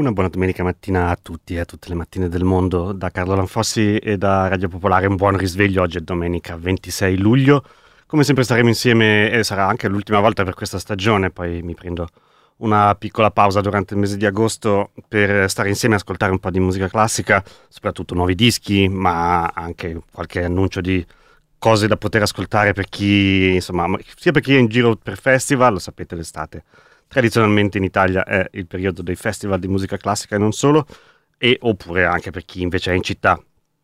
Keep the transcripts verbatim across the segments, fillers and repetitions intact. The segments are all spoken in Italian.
Una buona domenica mattina a tutti e a tutte le mattine del mondo. Da Carlo Lanfossi e da Radio Popolare un buon risveglio. Oggi è domenica ventisei luglio. Come sempre staremo insieme e sarà anche l'ultima volta per questa stagione. Poi mi prendo una piccola pausa durante il mese di agosto per stare insieme e ascoltare un po' di musica classica, soprattutto nuovi dischi, ma anche qualche annuncio di cose da poter ascoltare per chi, insomma, sia per chi è in giro per festival. Lo sapete, l'estate tradizionalmente in Italia è il periodo dei festival di musica classica e non solo, e oppure anche per chi invece è in città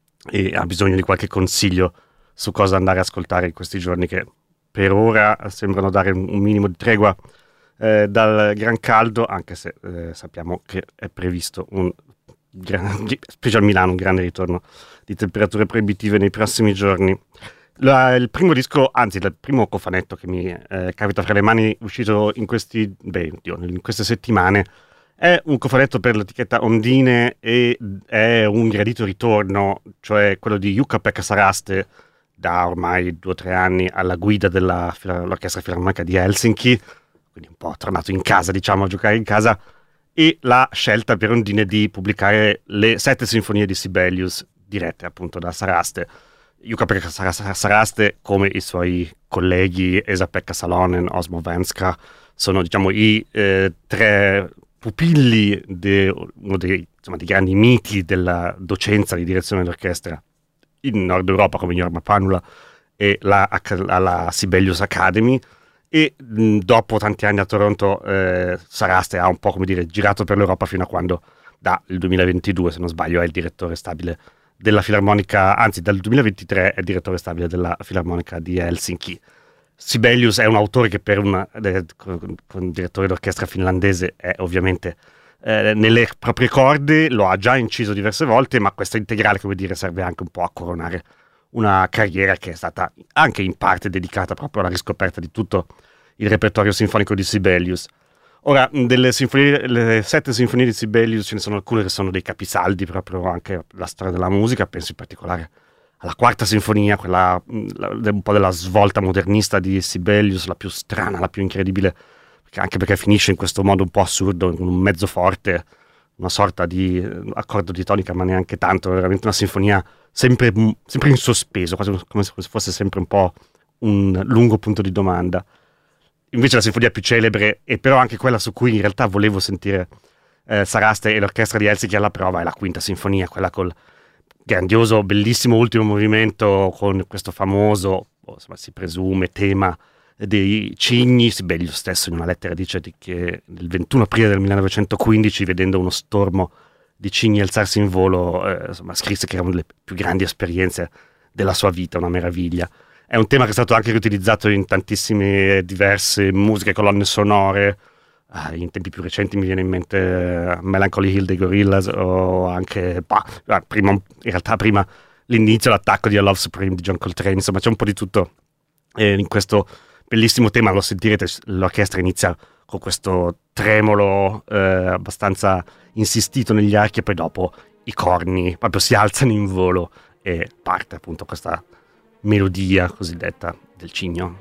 e ha bisogno di qualche consiglio su cosa andare a ascoltare in questi giorni che per ora sembrano dare un minimo di tregua eh, dal gran caldo, anche se eh, sappiamo che è previsto un gran, specie a Milano, un grande ritorno di temperature proibitive nei prossimi giorni. La, il primo disco, anzi il primo cofanetto che mi eh, capita fra le mani, uscito in questi beh, oddio, in queste settimane, è un cofanetto per l'etichetta Ondine e è un gradito ritorno, cioè quello di Jukka-Pekka Saraste, da ormai due o tre anni alla guida dell'Orchestra Filarmonica di Helsinki, quindi un po' tornato in casa, diciamo, a giocare in casa, e la scelta per Ondine di pubblicare le sette sinfonie di Sibelius, dirette appunto da Saraste. Jukka-Pekka Saraste, come i suoi colleghi Esa-Pekka Salonen, Osmo Venska, sono, diciamo, i eh, tre pupilli, de, uno dei, insomma, dei grandi miti della docenza di direzione d'orchestra in Nord Europa, come Jorma Panula e la, la Sibelius Academy. E mh, dopo tanti anni a Toronto eh, Saraste ha un po', come dire, girato per l'Europa fino a quando, dal duemilaventidue se non sbaglio, è il direttore stabile della Filarmonica, anzi dal duemilaventitré è direttore stabile della Filarmonica di Helsinki. Sibelius è un autore che per un, eh, un direttore d'orchestra finlandese è ovviamente eh, nelle proprie corde, lo ha già inciso diverse volte, ma questa integrale, come dire, serve anche un po' a coronare una carriera che è stata anche in parte dedicata proprio alla riscoperta di tutto il repertorio sinfonico di Sibelius. Ora, delle sinfonie, le sette sinfonie di Sibelius ce ne sono alcune che sono dei capisaldi proprio anche della storia della musica, penso in particolare alla quarta sinfonia, quella la, un po' della svolta modernista di Sibelius, la più strana, la più incredibile, perché, anche perché finisce in questo modo un po' assurdo, con un mezzo forte, una sorta di accordo di tonica, ma neanche tanto, veramente una sinfonia sempre, sempre in sospeso, quasi come se fosse sempre un po' un lungo punto di domanda. Invece la sinfonia più celebre, e però anche quella su cui in realtà volevo sentire eh, Saraste e l'orchestra di Helsinki alla prova, è la quinta sinfonia, quella col grandioso, bellissimo ultimo movimento, con questo famoso, insomma, si presume, tema dei cigni. Sibelius stesso in una lettera dice che il ventuno aprile del millenovecentoquindici, vedendo uno stormo di cigni alzarsi in volo, eh, insomma, scrisse che era una delle più grandi esperienze della sua vita, una meraviglia. È un tema che è stato anche riutilizzato in tantissime diverse musiche, colonne sonore. Ah, in tempi più recenti mi viene in mente uh, Melancholy Hill dei Gorillaz, o anche, bah, prima, in realtà prima l'inizio, l'attacco di A Love Supreme di John Coltrane. Insomma, c'è un po' di tutto eh, in questo bellissimo tema. Lo sentirete, l'orchestra inizia con questo tremolo eh, abbastanza insistito negli archi, e poi dopo i corni proprio si alzano in volo e parte appunto questa melodia cosiddetta del cigno.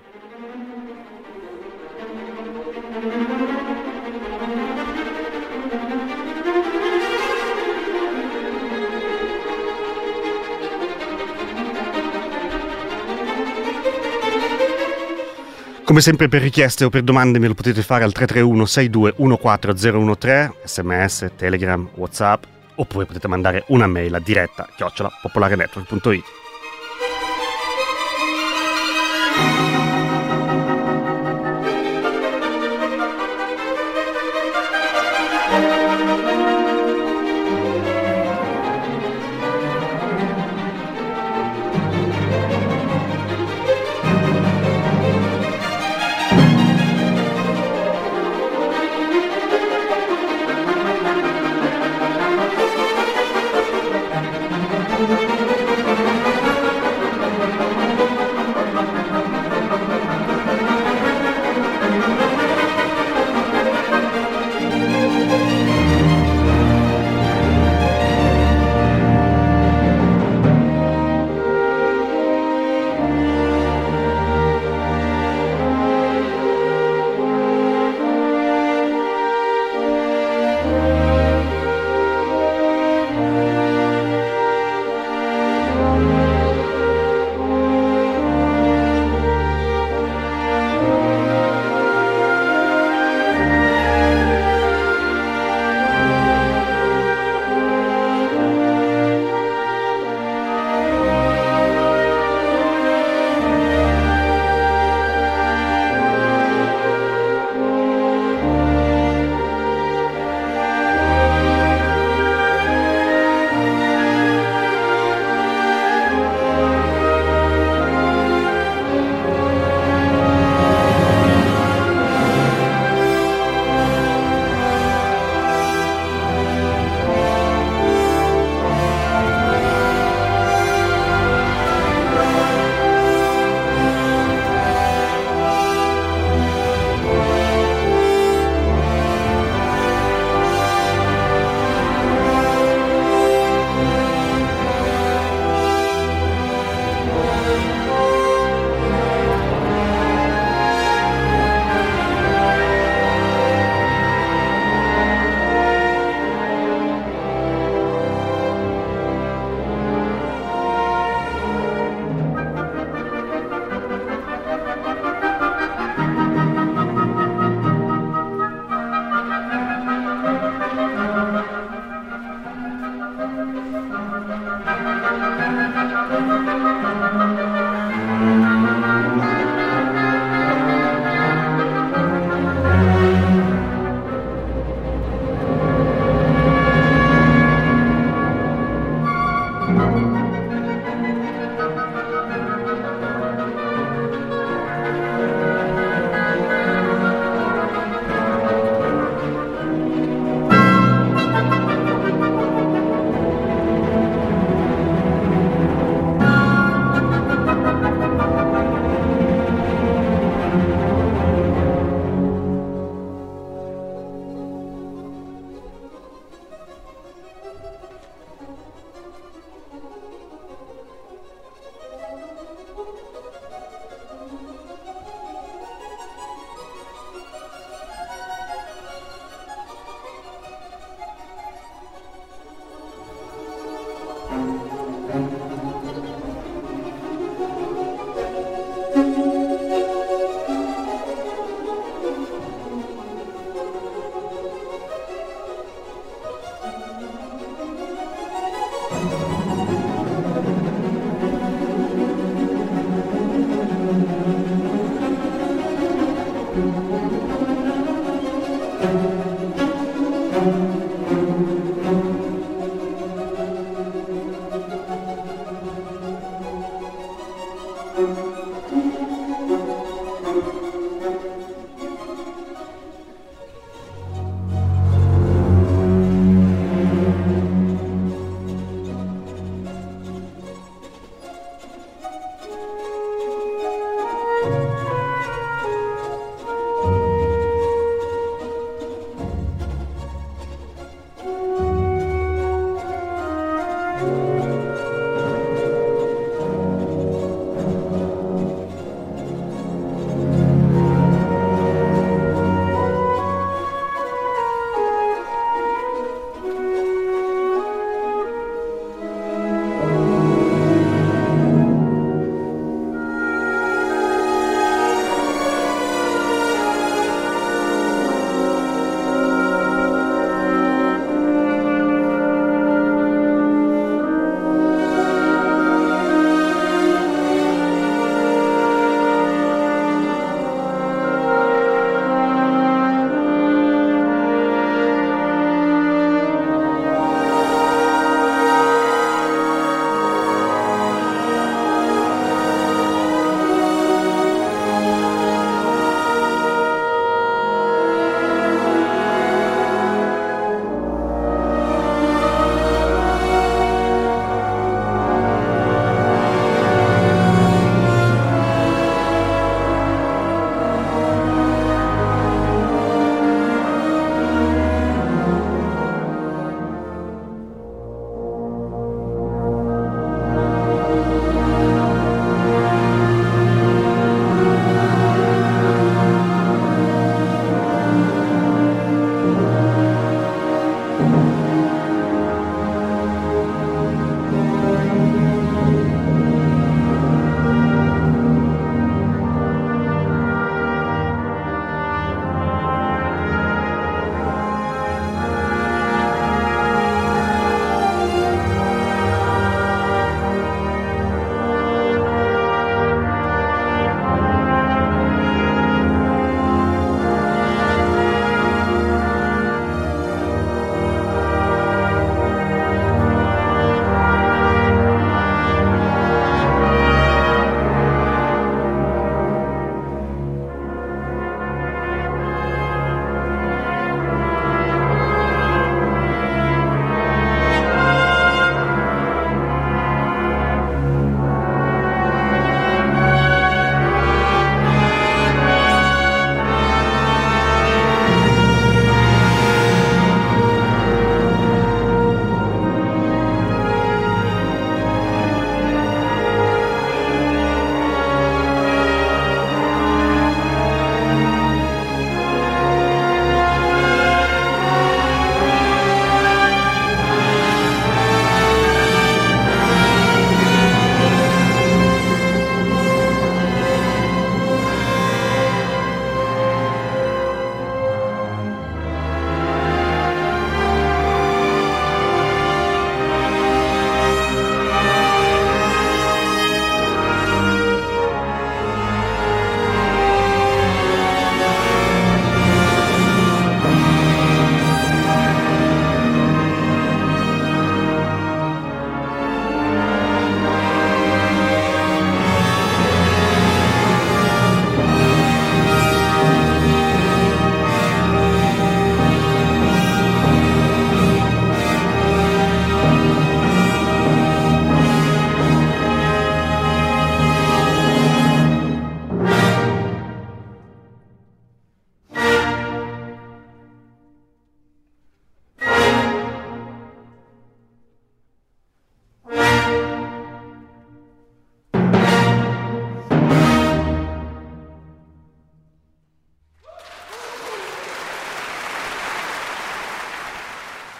Come sempre, per richieste o per domande me lo potete fare al tre tre uno sei due uno quattro zero uno tre, sms, telegram, whatsapp, oppure potete mandare una mail a diretta chiocciola popolarenetwork punto it.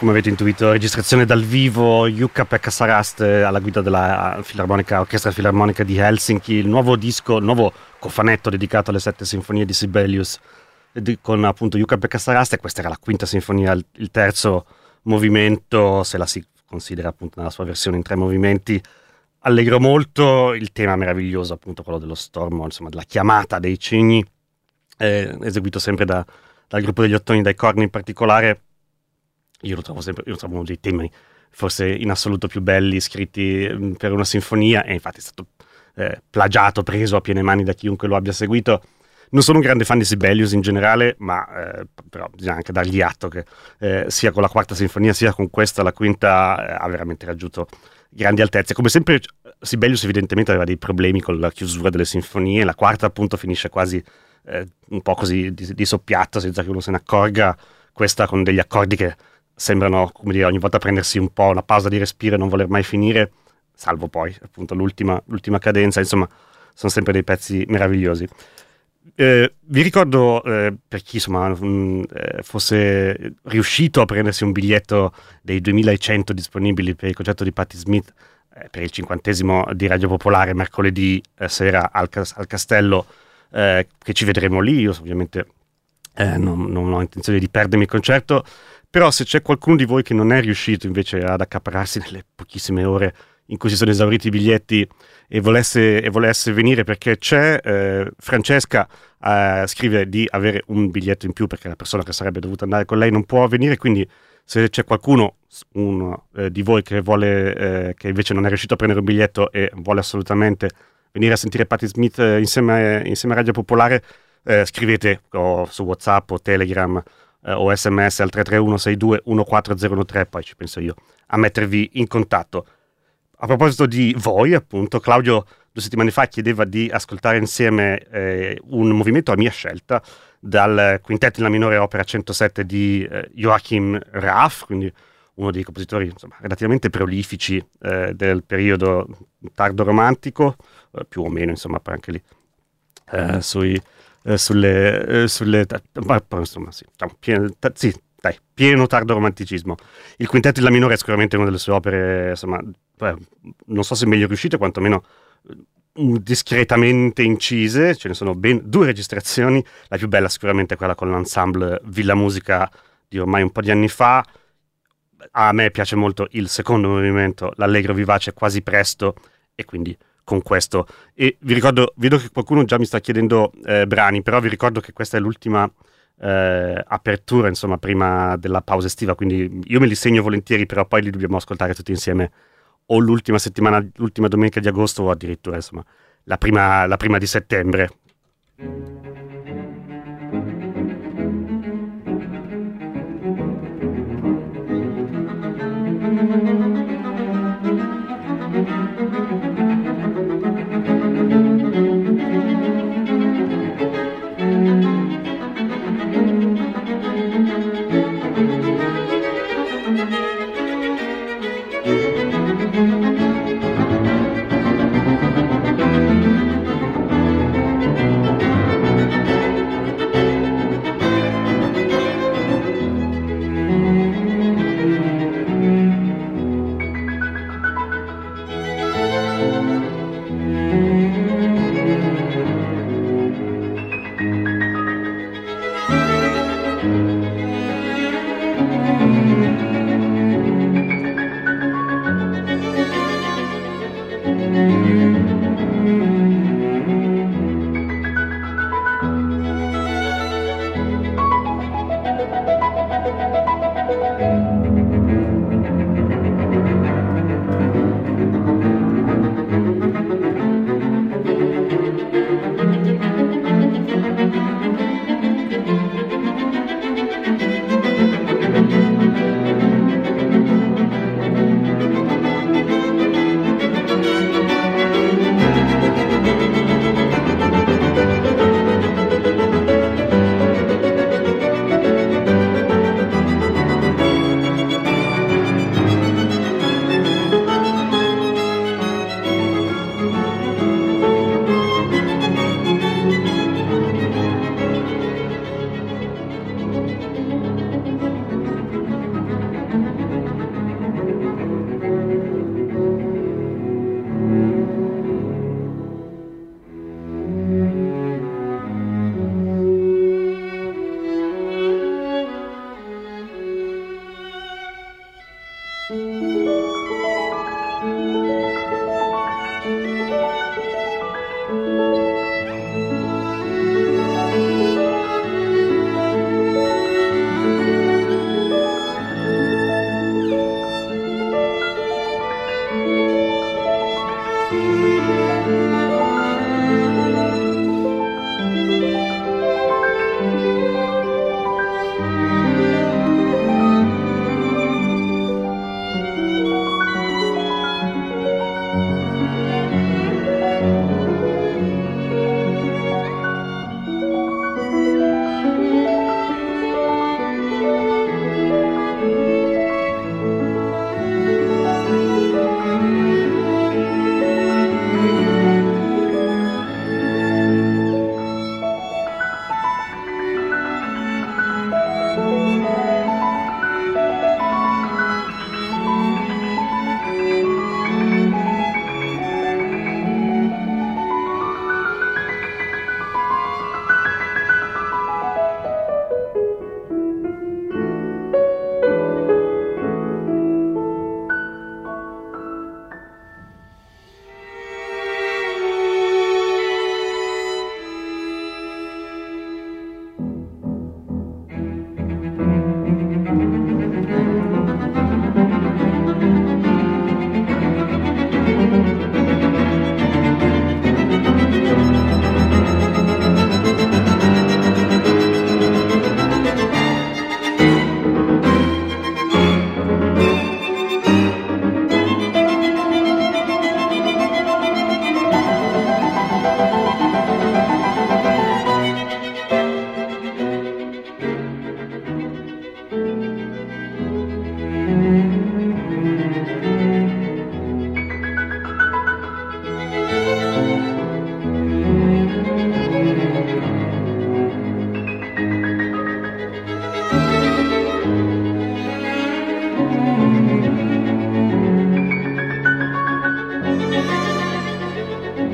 come avete intuito, registrazione dal vivo, Jukka-Pekka Saraste alla guida della Filarmonica, Orchestra Filarmonica di Helsinki, il nuovo disco, il nuovo cofanetto dedicato alle sette sinfonie di Sibelius, con appunto Jukka-Pekka Saraste. Questa era la quinta sinfonia, il terzo movimento, se la si considera appunto nella sua versione in tre movimenti. Allegro molto, il tema meraviglioso, appunto quello dello stormo, insomma della chiamata dei cigni, eh, eseguito sempre da, dal gruppo degli ottoni, dai corni in particolare. Io lo trovo sempre, io lo trovo uno dei temi forse in assoluto più belli scritti mh, per una sinfonia, e infatti è stato eh, plagiato, preso a piene mani da chiunque lo abbia seguito. Non sono un grande fan di Sibelius in generale, ma eh, però bisogna anche dargli atto che eh, sia con la quarta sinfonia sia con questa, la quinta, eh, ha veramente raggiunto grandi altezze. Come sempre Sibelius evidentemente aveva dei problemi con la chiusura delle sinfonie, la quarta appunto finisce quasi eh, un po' così di, di soppiatto, senza che uno se ne accorga, questa con degli accordi che sembrano, come dire, ogni volta prendersi un po' una pausa di respiro e non voler mai finire, salvo poi appunto l'ultima, l'ultima cadenza. Insomma, sono sempre dei pezzi meravigliosi. Eh, vi ricordo, eh, per chi insomma mh, eh, fosse riuscito a prendersi un biglietto dei duemilacento disponibili per il concerto di Patti Smith, eh, per il cinquantesimo di Radio Popolare, mercoledì eh, sera al, al Castello, eh, che ci vedremo lì. Io ovviamente eh, non, non ho intenzione di perdermi il concerto, però se c'è qualcuno di voi che non è riuscito invece ad accaparrarsi nelle pochissime ore in cui si sono esauriti i biglietti e volesse, e volesse venire, perché c'è, eh, Francesca eh, scrive di avere un biglietto in più perché la persona che sarebbe dovuta andare con lei non può venire, quindi se c'è qualcuno, uno eh, di voi che vuole, eh, che invece non è riuscito a prendere un biglietto e vuole assolutamente venire a sentire Patti Smith eh, insieme, insieme a Radio Popolare, eh, scrivete o su WhatsApp o Telegram eh, o sms al tre tre uno sei due uno quattro zero uno tre, poi ci penso io a mettervi in contatto. A proposito di voi, appunto, Claudio due settimane fa chiedeva di ascoltare insieme eh, un movimento a mia scelta dal quintetto in la minore opera centosette di eh, Joachim Raff, quindi uno dei compositori insomma, relativamente prolifici eh, del periodo tardo romantico, eh, più o meno, insomma, poi anche lì eh, sui, eh, sulle, eh, sulle ma, insomma, sì, pieno, sì, dai, pieno tardo romanticismo. Il quintetto in la minore è sicuramente una delle sue opere, insomma, eh, non so se meglio riuscite, quantomeno discretamente incise. Ce ne sono ben due registrazioni, la più bella sicuramente è quella con l'ensemble Villa Musica di ormai un po' di anni fa. A me piace molto il secondo movimento, l'allegro vivace quasi presto, e quindi con questo. E vi ricordo, vedo che qualcuno già mi sta chiedendo eh, brani, però vi ricordo che questa è l'ultima eh, apertura, insomma, prima della pausa estiva, quindi io me li segno volentieri, però poi li dobbiamo ascoltare tutti insieme o l'ultima settimana, l'ultima domenica di agosto, o addirittura insomma la prima, la prima di settembre.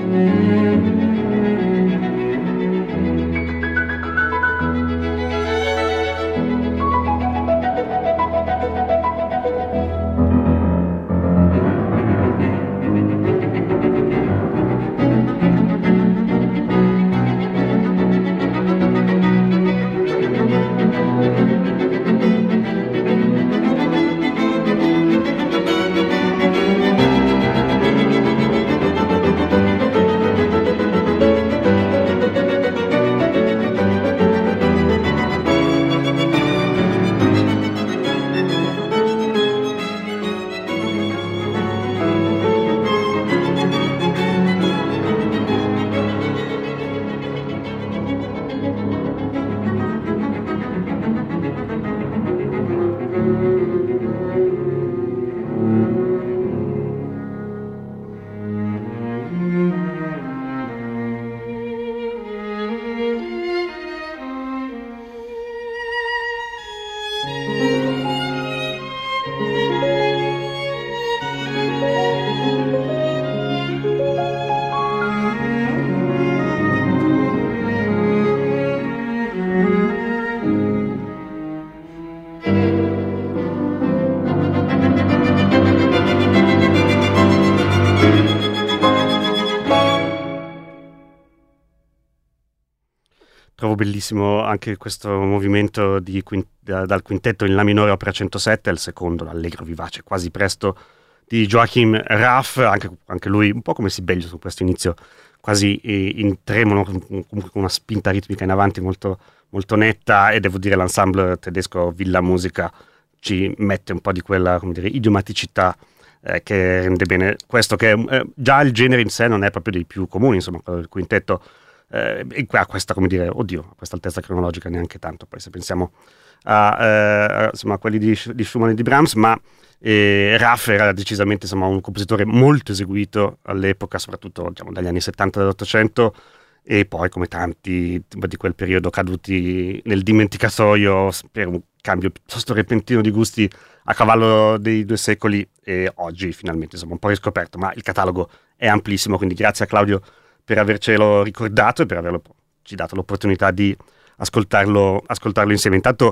Trovo bellissimo anche questo movimento di quin- da- dal quintetto in La minore opera centosette, il secondo, l'allegro vivace, quasi presto, di Joachim Raff, anche, anche lui un po' come Sibelius su questo inizio quasi eh, in tremolo, comunque con una spinta ritmica in avanti molto, molto netta, e devo dire l'ensemble tedesco Villa Musica ci mette un po' di quella, come dire, idiomaticità eh, che rende bene questo, che eh, già il genere in sé non è proprio dei più comuni, insomma, il quintetto Eh, e qua questa, come dire, oddio, a questa altezza cronologica neanche tanto, poi se pensiamo a, eh, insomma, a quelli di, di Schumann e di Brahms, ma eh, Raff era decisamente, insomma, un compositore molto eseguito all'epoca, soprattutto, diciamo, dagli anni settanta dell'Ottocento, e poi come tanti di quel periodo caduti nel dimenticatoio per un cambio piuttosto repentino di gusti a cavallo dei due secoli, e oggi finalmente, insomma, un po' riscoperto, ma il catalogo è amplissimo, quindi grazie a Claudio per avercelo ricordato e per averlo ci dato l'opportunità di ascoltarlo, ascoltarlo insieme. Intanto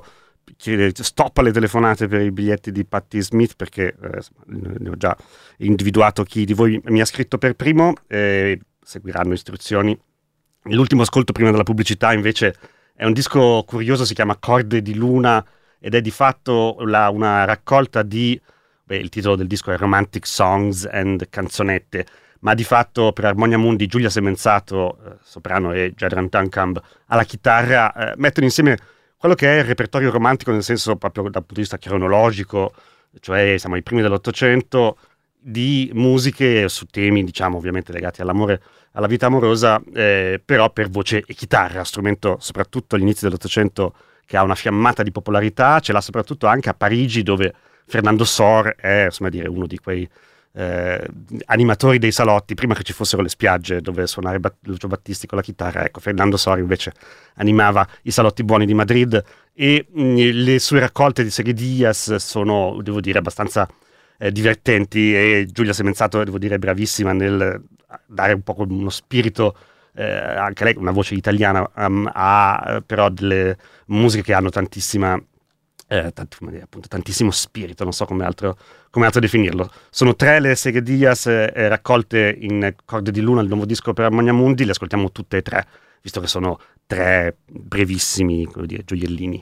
stop alle telefonate per i biglietti di Patti Smith, perché eh, ne ho già individuato chi di voi mi ha scritto per primo, e seguiranno istruzioni. L'ultimo ascolto prima della pubblicità invece è un disco curioso, si chiama Corde di Luna, ed è di fatto la, una raccolta di, beh, il titolo del disco è Romantic Songs and Canzonette, ma di fatto per Armonia Mundi Giulia Semenzato, eh, soprano, e Jadran Tankam alla chitarra, eh, mettono insieme quello che è il repertorio romantico nel senso proprio dal punto di vista cronologico, cioè siamo ai primi dell'Ottocento, di musiche su temi, diciamo, ovviamente legati all'amore, alla vita amorosa, eh, però per voce e chitarra, strumento soprattutto all'inizio dell'Ottocento che ha una fiammata di popolarità, ce l'ha soprattutto anche a Parigi, dove Fernando Sor è, insomma, dire, uno di quei Eh, animatori dei salotti prima che ci fossero le spiagge dove suonare Bat- Lucio Battisti con la chitarra. Ecco, Fernando Sori invece animava i salotti buoni di Madrid, e mh, le sue raccolte di Seguidillas sono, devo dire, abbastanza eh, divertenti, e Giulia Semenzato, devo dire, è bravissima nel dare un po' uno spirito, eh, anche lei una voce italiana, um, ha però delle musiche che hanno tantissima Eh, tant- appunto, tantissimo spirito, non so come altro, come altro definirlo. Sono tre le Seguidillas eh, raccolte in Corde di Luna, il nuovo disco per Armonia Mundi, le ascoltiamo tutte e tre, visto che sono tre brevissimi, come dire, gioiellini.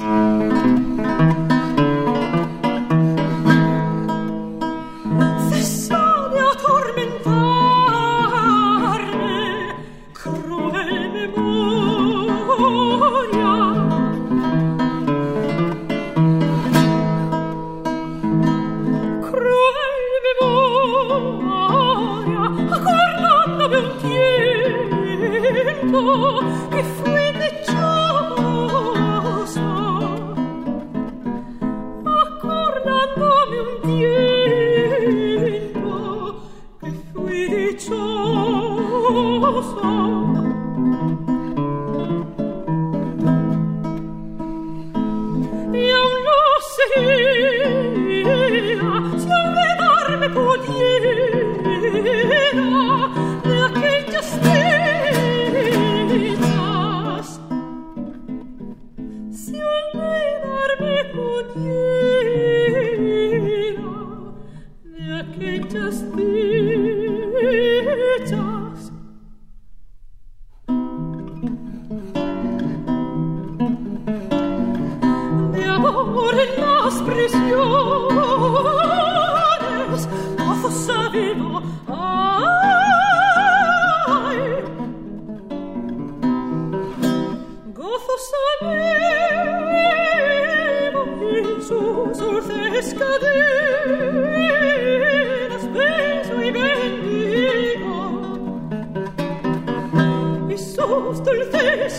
Che fui dicciosa, accordandomi un tempo, che fui dicciosa. Io lo sia, se un vedarme pudiera, la che por las prisiones gozo sabido ay gozo sabido y sus dulces cadenas beso y bendigo y sus dulces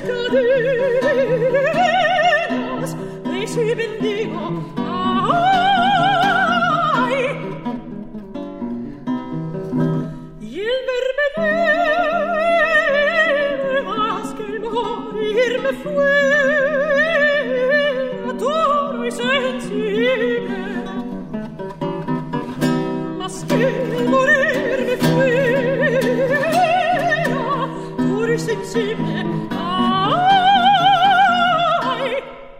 cadenas beso y bendigo ay y el verme más que el morir me fue duro y sensible más que el morir me fue duro y sensible ay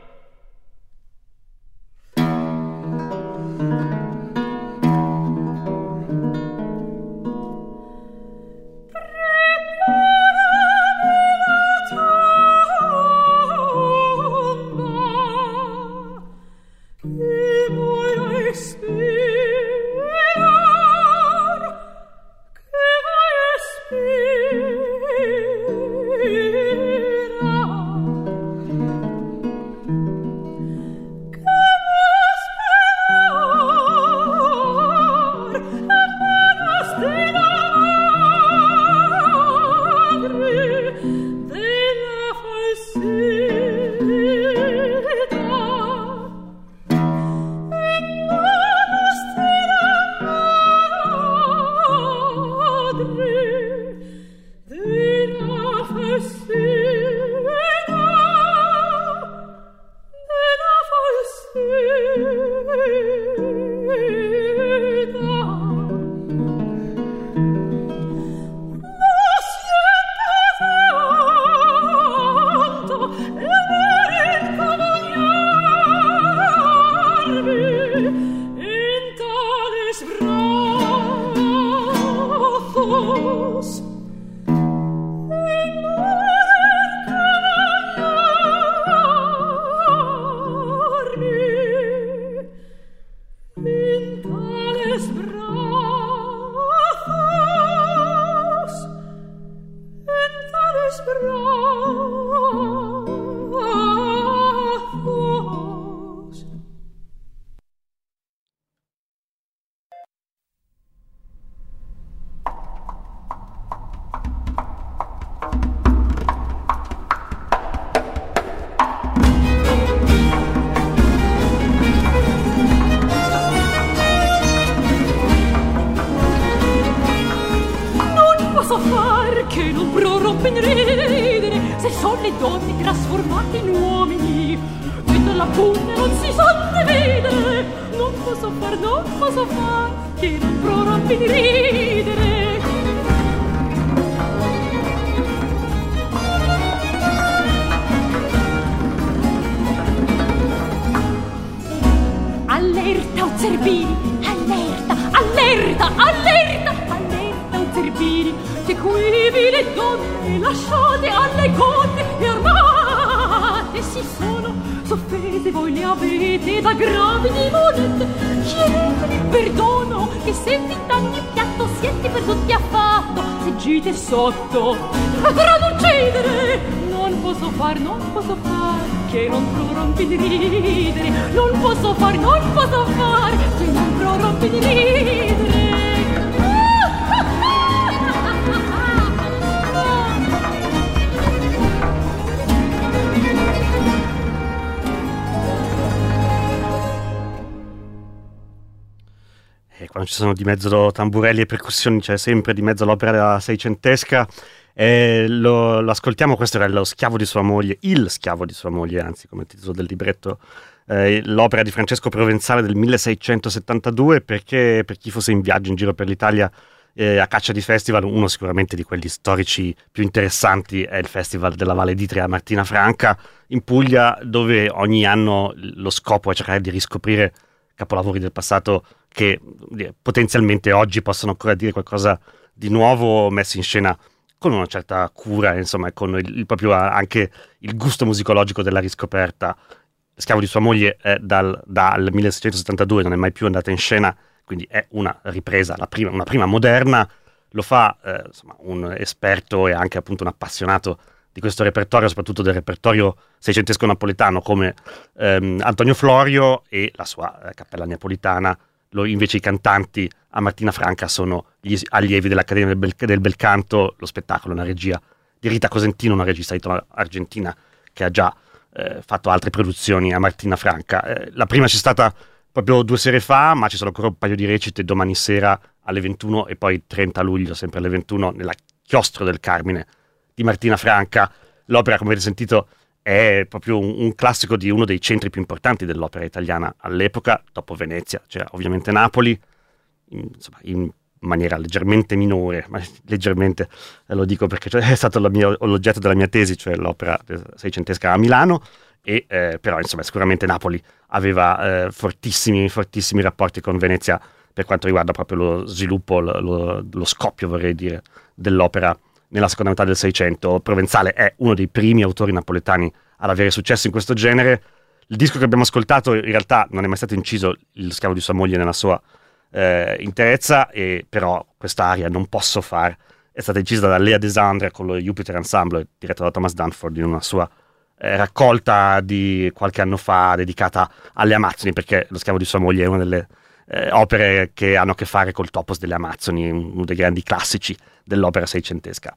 sotto per uccidere non posso far non posso far che non prorompi di ridere non posso far non posso far che non prorompi di ridere E quando ci sono di mezzo tamburelli e percussioni c'è sempre di mezzo l'opera seicentesca e lo, lo ascoltiamo. Questo era lo schiavo di sua moglie, il schiavo di sua moglie, anzi come titolo del libretto, eh, l'opera di Francesco Provenzale del milleseicentosettantadue, perché per chi fosse in viaggio in giro per l'Italia eh, a caccia di festival, uno sicuramente di quelli storici più interessanti è il Festival della Valle d'Itria a Martina Franca in Puglia, dove ogni anno lo scopo è cercare di riscoprire capolavori del passato che eh, potenzialmente oggi possono ancora dire qualcosa di nuovo, messi in scena con una certa cura, insomma, con il, il proprio anche il gusto musicologico della riscoperta. Schiavo di sua moglie è dal, dal milleseicentosettantadue, non è mai più andata in scena, quindi è una ripresa, la prima, una prima moderna. Lo fa eh, insomma, un esperto e anche appunto un appassionato di questo repertorio, soprattutto del repertorio seicentesco napoletano, come ehm, Antonio Florio e la sua eh, Cappella Napolitana. Lo, invece i cantanti a Martina Franca sono gli allievi dell'Accademia del Bel, del Bel Canto. Lo spettacolo è una regia di Rita Cosentino, una regista argentina che ha già eh, fatto altre produzioni a Martina Franca. Eh, la prima c'è stata proprio due sere fa, ma ci sono ancora un paio di recite domani sera alle ventuno e poi trenta luglio, sempre alle ventuno, nella Chiostro del Carmine di Martina Franca. L'opera, come avete sentito, è proprio un, un classico di uno dei centri più importanti dell'opera italiana all'epoca. Dopo Venezia c'era ovviamente Napoli, in, insomma, in maniera leggermente minore, ma leggermente eh, lo dico perché cioè, è stato la mia, l'oggetto della mia tesi, cioè l'opera seicentesca a Milano, e eh, però insomma sicuramente Napoli aveva eh, fortissimi, fortissimi rapporti con Venezia per quanto riguarda proprio lo sviluppo, lo, lo, lo scoppio, vorrei dire, dell'opera nella seconda metà del Seicento. Provenzale è uno dei primi autori napoletani ad avere successo in questo genere. Il disco che abbiamo ascoltato in realtà non è mai stato inciso, Il Schiavo di sua moglie, nella sua eh, interezza, e però quest'aria Non posso far è stata incisa da Lea Desandre con lo Jupiter Ensemble, diretta da Thomas Dunford, in una sua eh, raccolta di qualche anno fa dedicata alle Amazzoni, perché Lo Schiavo di sua moglie è una delle eh, opere che hanno a che fare col topos delle Amazzoni, uno dei grandi classici dell'opera seicentesca.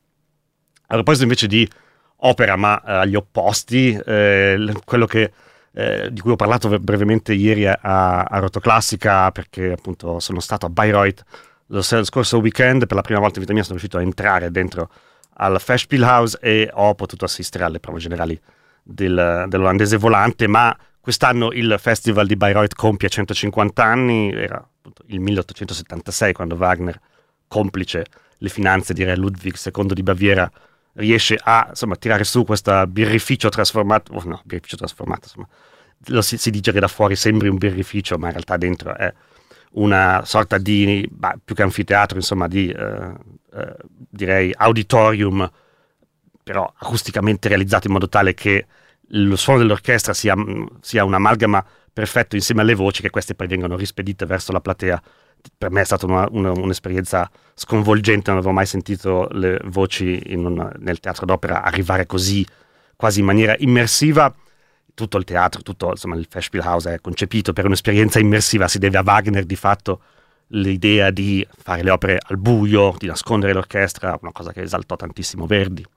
A proposito invece di opera, ma eh, agli opposti, eh, quello che, eh, di cui ho parlato brevemente ieri a, a Rotoclassica, perché appunto sono stato a Bayreuth lo, lo scorso weekend, per la prima volta in vita mia sono riuscito a entrare dentro al Festspielhaus e ho potuto assistere alle prove generali del, dell'Olandese Volante, ma quest'anno il Festival di Bayreuth compie centocinquanta anni, era appunto il milleottocentosettantasei quando Wagner, complice le finanze di Re Ludwig secondo di Baviera, riesce a insomma tirare su questo birrificio trasformato, oh no, birrificio trasformato, insomma, lo si, si dice che da fuori sembri un birrificio, ma in realtà dentro è una sorta di, bah, più che anfiteatro, insomma, di, eh, eh, direi, auditorium, però acusticamente realizzato in modo tale che lo suono dell'orchestra sia, sia un amalgama perfetto insieme alle voci, che queste poi vengono rispedite verso la platea. Per me è stata una, una, un'esperienza sconvolgente, non avevo mai sentito le voci in una, nel teatro d'opera arrivare così, quasi in maniera immersiva. Tutto il teatro, tutto insomma il Festspielhaus è concepito per un'esperienza immersiva, si deve a Wagner di fatto l'idea di fare le opere al buio, di nascondere l'orchestra, una cosa che esaltò tantissimo Verdi.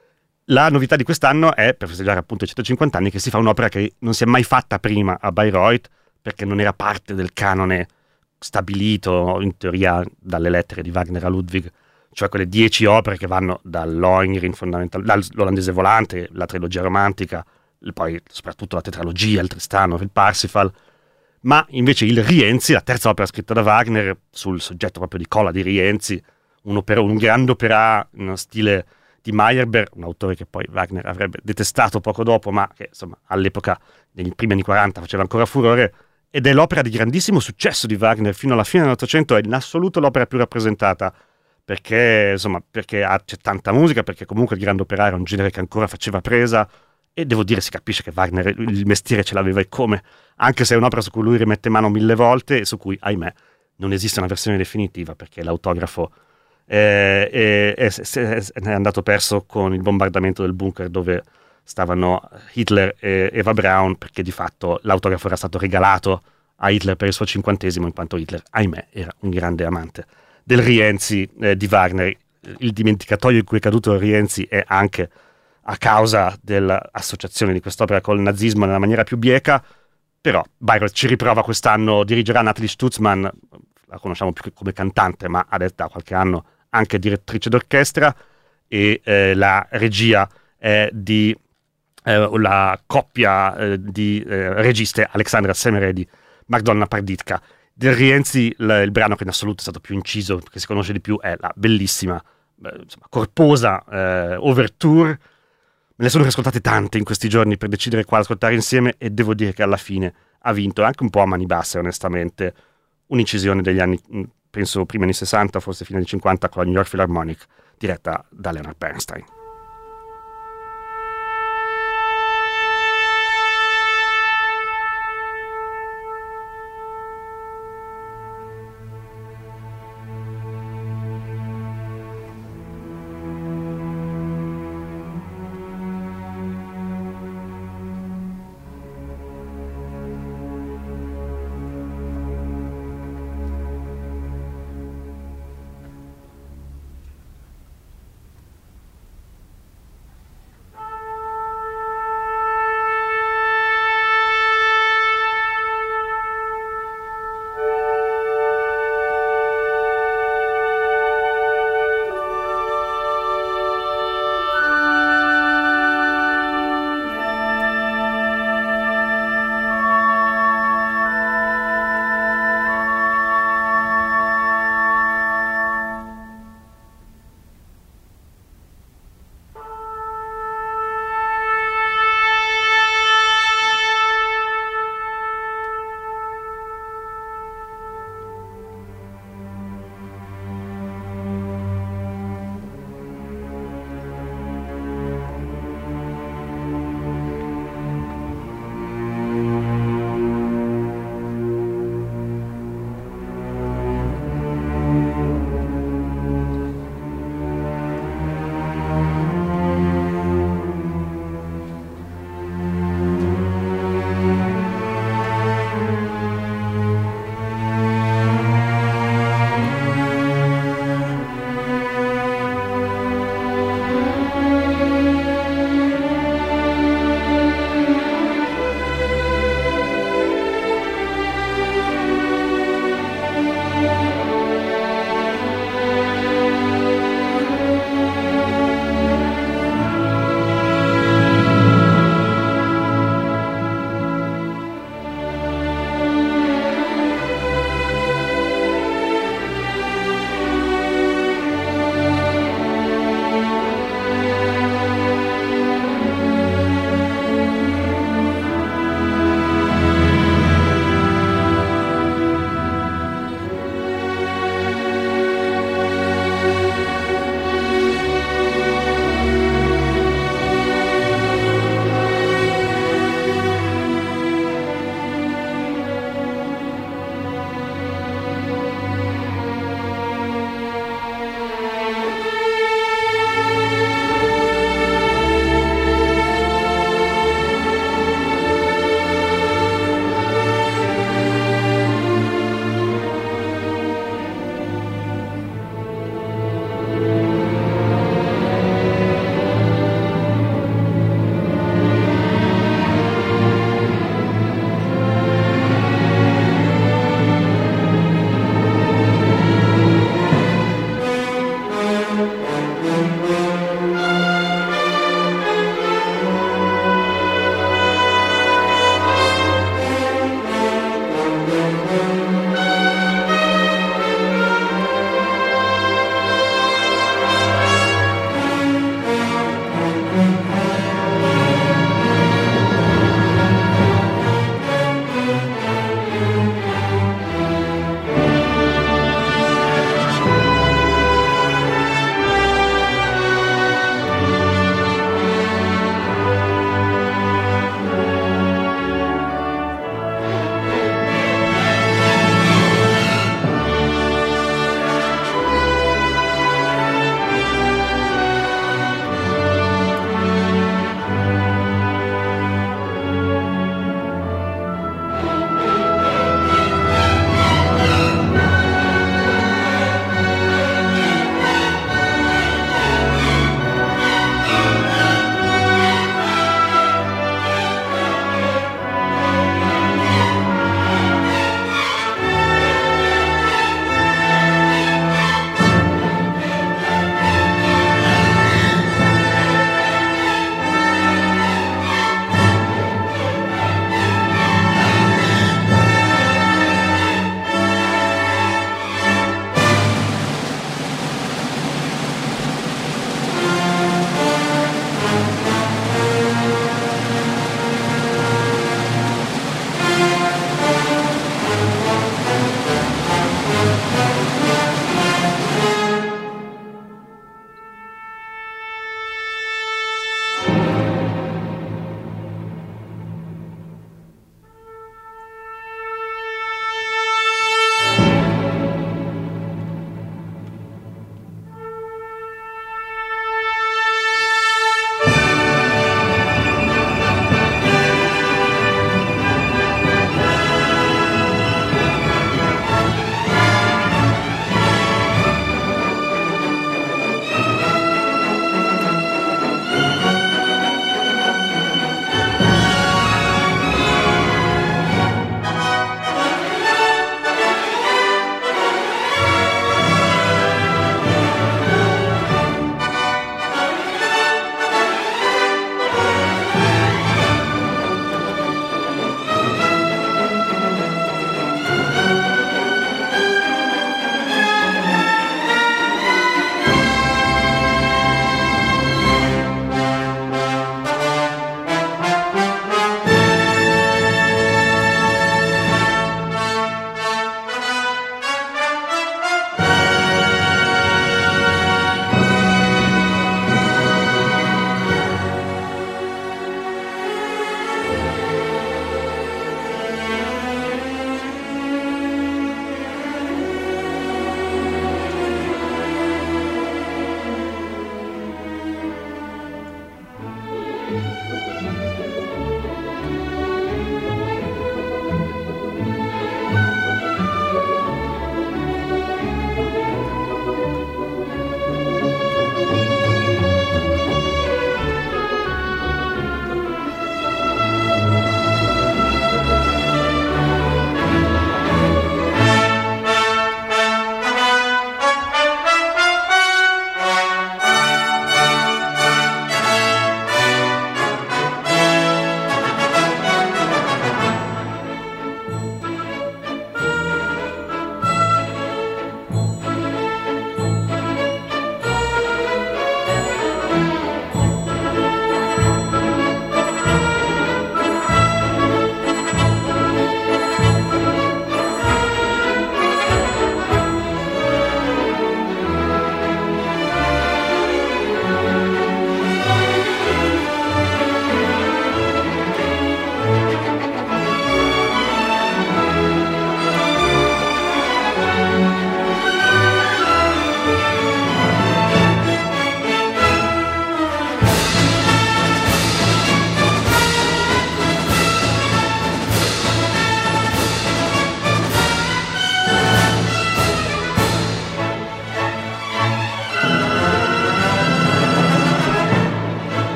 La novità di quest'anno è, per festeggiare appunto i centocinquanta anni, che si fa un'opera che non si è mai fatta prima a Bayreuth, perché non era parte del canone stabilito in teoria dalle lettere di Wagner a Ludwig, cioè quelle dieci opere che vanno dall'Ohengrin, dall'Olandese Volante, la trilogia romantica, poi soprattutto la tetralogia, il Tristano, il Parsifal, ma invece il Rienzi, la terza opera scritta da Wagner sul soggetto proprio di Cola di Rienzi, un, opera, un grande opera in stile di Meyerbeer, un autore che poi Wagner avrebbe detestato poco dopo, ma che insomma all'epoca, negli primi anni quaranta, faceva ancora furore, ed è l'opera di grandissimo successo di Wagner fino alla fine dell'Ottocento, è in assoluto l'opera più rappresentata, perché insomma perché ha, c'è tanta musica, perché comunque il grande opera era un genere che ancora faceva presa, e devo dire si capisce che Wagner il mestiere ce l'aveva e come, anche se è un'opera su cui lui rimette mano mille volte e su cui, ahimè, non esiste una versione definitiva, perché l'autografo è, è, è, è, è andato perso con il bombardamento del bunker dove stavano Hitler e Eva Braun, perché di fatto l'autografo era stato regalato a Hitler per il suo cinquantesimo, in quanto Hitler, ahimè, era un grande amante del Rienzi eh, di Wagner. Il dimenticatoio in cui è caduto il Rienzi è anche a causa dell'associazione di quest'opera col nazismo nella maniera più bieca, però Bayreuth ci riprova quest'anno, dirigerà Natalie Stutzmann, la conosciamo più come cantante, ma adesso da qualche anno anche direttrice d'orchestra, e eh, la regia è di eh, la coppia eh, di eh, registe Alexandra Semeredi, Magdalena Parditka. Del Rienzi il, il brano che in assoluto è stato più inciso, che si conosce di più, è la bellissima, eh, insomma, corposa eh, Overture. Me ne sono riascoltate tante in questi giorni per decidere quale ascoltare insieme, e devo dire che alla fine ha vinto, anche un po' a mani basse onestamente, un'incisione degli anni, penso primi anni sessanta, forse fine anni cinquanta, con la New York Philharmonic, diretta da Leonard Bernstein.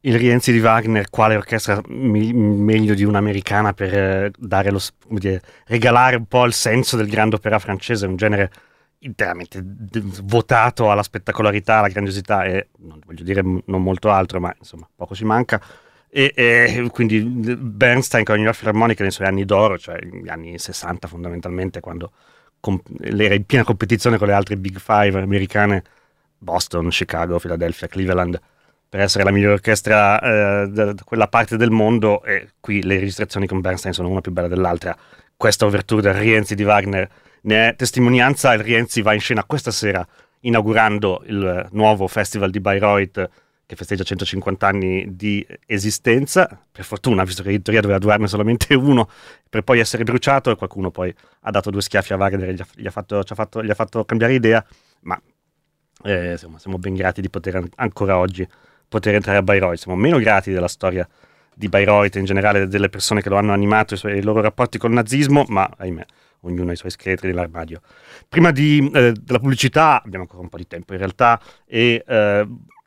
il Rienzi di Wagner, quale orchestra mi- meglio di un'americana per eh, dare lo, s- come dire, regalare un po' il senso del grande opera francese, un genere interamente d- votato alla spettacolarità, alla grandiosità e non voglio dire m- non molto altro, ma insomma poco ci manca. E, e quindi Bernstein con la New York Philharmonic nei suoi anni d'oro, cioè gli anni sessanta fondamentalmente, quando comp- era in piena competizione con le altre Big Five americane, Boston, Chicago, Philadelphia, Cleveland, per essere la migliore orchestra eh, da, da quella parte del mondo, e qui le registrazioni con Bernstein sono una più bella dell'altra. Questa overture del Rienzi di Wagner ne è testimonianza. Il Rienzi va in scena questa sera inaugurando il nuovo festival di Bayreuth che festeggia centocinquanta anni di esistenza, per fortuna, visto che in teoria doveva durarne solamente uno per poi essere bruciato, e qualcuno poi ha dato due schiaffi a Wagner e gli ha, gli ha, fatto, ci ha fatto, gli ha fatto cambiare idea, ma eh, insomma, siamo ben grati di poter an- ancora oggi poter entrare a Bayreuth. Siamo meno grati della storia di Bayreuth in generale, delle persone che lo hanno animato, i, suoi, i loro rapporti col nazismo, ma ahimè, ognuno ha i suoi scheletri nell'armadio. Prima di, eh, della pubblicità, abbiamo ancora un po' di tempo in realtà, e eh,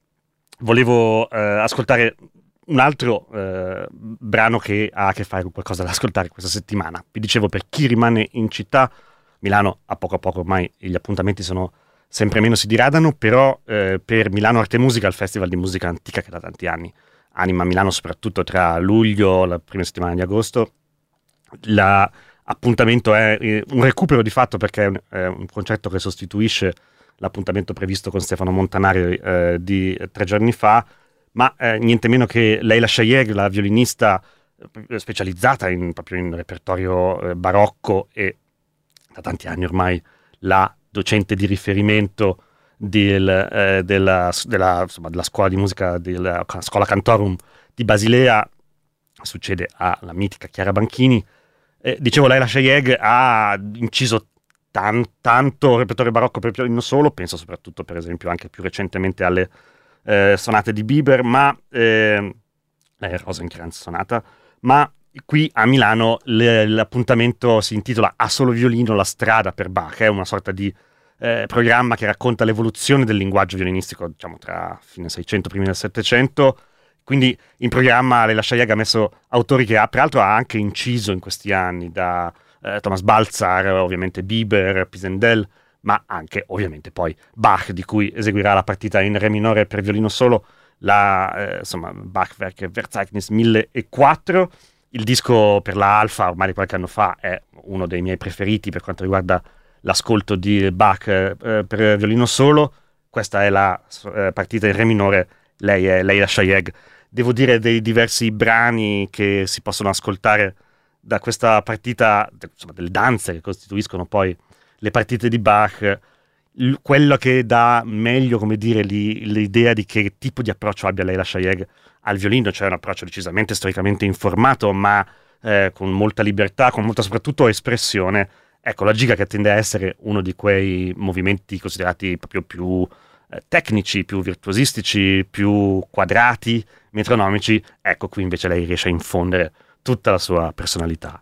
volevo eh, ascoltare un altro eh, brano che ha a che fare con qualcosa da ascoltare questa settimana. Vi dicevo, per chi rimane in città, Milano a poco a poco ormai gli appuntamenti sono sempre meno, si diradano, però eh, per Milano Arte e Musica, il festival di musica antica che da tanti anni anima Milano, soprattutto tra luglio e la prima settimana di agosto, l'appuntamento è eh, un recupero di fatto, perché è un, è un concerto che sostituisce l'appuntamento previsto con Stefano Montanari eh, di tre giorni fa, ma eh, niente meno che Leila Shayeg, la violinista eh, specializzata in, proprio in repertorio eh, barocco, e da tanti anni ormai la docente di riferimento del, eh, della, della, insomma, della scuola di musica, della Scuola Cantorum di Basilea, succede alla mitica Chiara Banchini. Eh, dicevo, Leila Shayeg ha inciso tan, tanto repertorio barocco per violino solo, penso soprattutto per esempio anche più recentemente alle eh, sonate di Bieber, ma eh, eh, Rosencrantz sonata, ma qui a Milano le, l'appuntamento si intitola A solo violino, la strada per Bach. È una sorta di eh, programma che racconta l'evoluzione del linguaggio violinistico, diciamo tra fine Seicento, primi del Settecento. Quindi in programma Leila Shayeg ha messo autori che ha, peraltro ha anche inciso in questi anni, da eh, Thomas Baltzar, ovviamente Bieber, Pisendel, ma anche ovviamente poi Bach, di cui eseguirà la partita in re minore per violino solo, la eh, insomma Bachwerk Verzeichnis millequattro. Il disco per la Alfa, ormai di qualche anno fa, è uno dei miei preferiti per quanto riguarda l'ascolto di Bach eh, per violino solo. Questa è la eh, partita in re minore, lei è Leila Shayeg. Devo dire, dei diversi brani che si possono ascoltare da questa partita, insomma delle danze che costituiscono poi le partite di Bach, l- quello che dà meglio, come dire, li, l'idea di che tipo di approccio abbia Leila Shayeg al violino, cioè un approccio decisamente storicamente informato, ma eh, con molta libertà, con molta soprattutto espressione. Ecco, la giga, che tende a essere uno di quei movimenti considerati proprio più eh, tecnici, più virtuosistici, più quadrati, metronomici, ecco qui invece lei riesce a infondere tutta la sua personalità.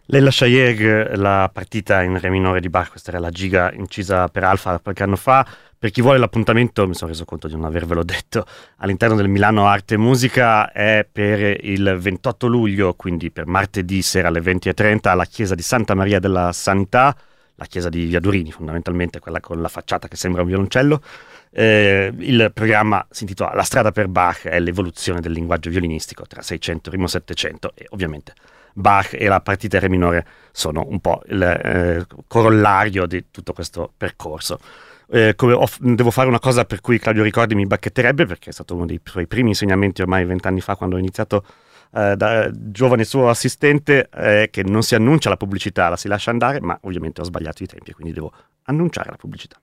Leila Shayeg, la partita in re minore di Bach, questa era la giga incisa per Alfa qualche anno fa. Per chi vuole l'appuntamento, mi sono reso conto di non avervelo detto, all'interno del Milano Arte e Musica è per il ventotto luglio, quindi per martedì sera alle venti e trenta alla chiesa di Santa Maria della Sanità, la chiesa di Via Durini fondamentalmente, quella con la facciata che sembra un violoncello. Eh, il programma si intitola La strada per Bach è l'evoluzione del linguaggio violinistico tra Seicento e primo Settecento, e ovviamente Bach e la partita in re minore sono un po' il eh, corollario di tutto questo percorso. Eh, come ho, devo fare una cosa per cui Claudio Ricordi mi bacchetterebbe, perché è stato uno dei suoi primi insegnamenti ormai vent'anni fa, quando ho iniziato eh, da giovane suo assistente, eh, che non si annuncia la pubblicità, la si lascia andare, ma ovviamente ho sbagliato i tempi, quindi devo annunciare la pubblicità.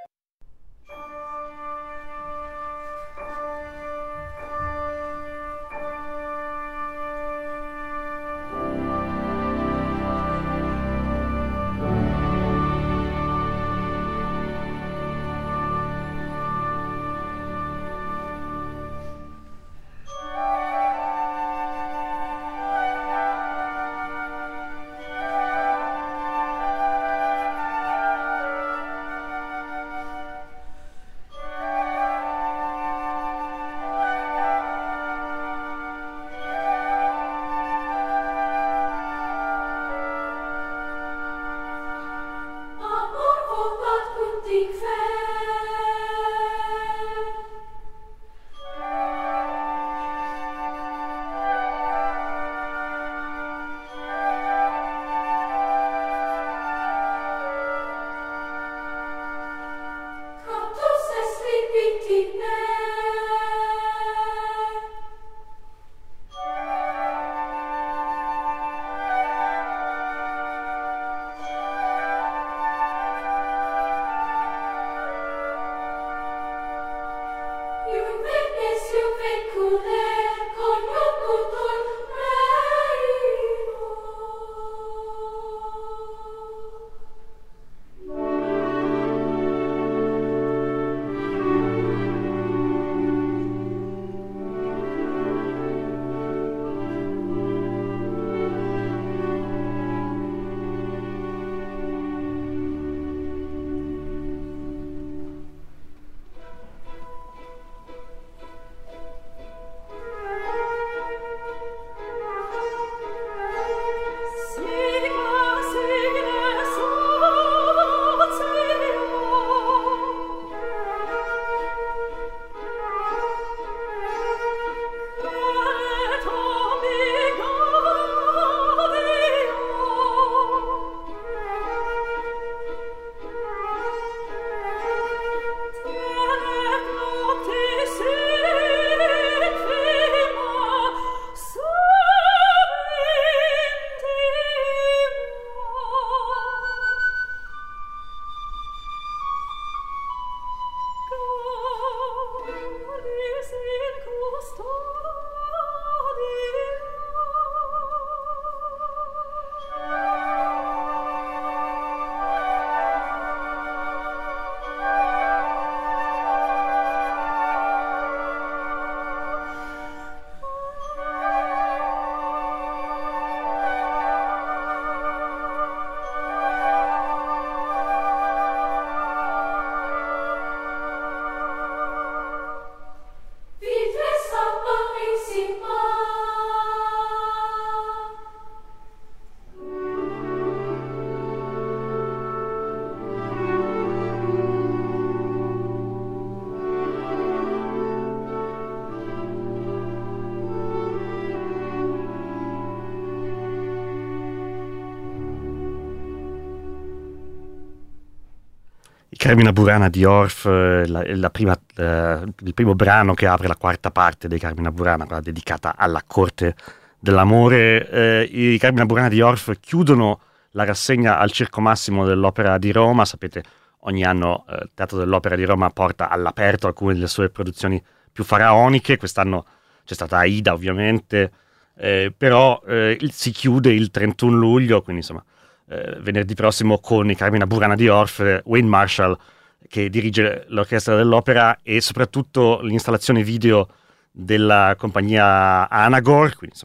Carmina Burana di Orff, la, la prima, eh, il primo brano che apre la quarta parte dei Carmina Burana, quella dedicata alla corte dell'amore. Eh, I Carmina Burana di Orff chiudono la rassegna al Circo Massimo dell'Opera di Roma. Sapete, ogni anno eh, il Teatro dell'Opera di Roma porta all'aperto alcune delle sue produzioni più faraoniche. Quest'anno c'è stata Aida, ovviamente, eh, però eh, il, si chiude il trentuno luglio, quindi insomma Eh, venerdì prossimo, con i Carmina Burana di Orff, eh, Wayne Marshall che dirige l'orchestra dell'opera, e soprattutto l'installazione video della compagnia Anagor, quindi insomma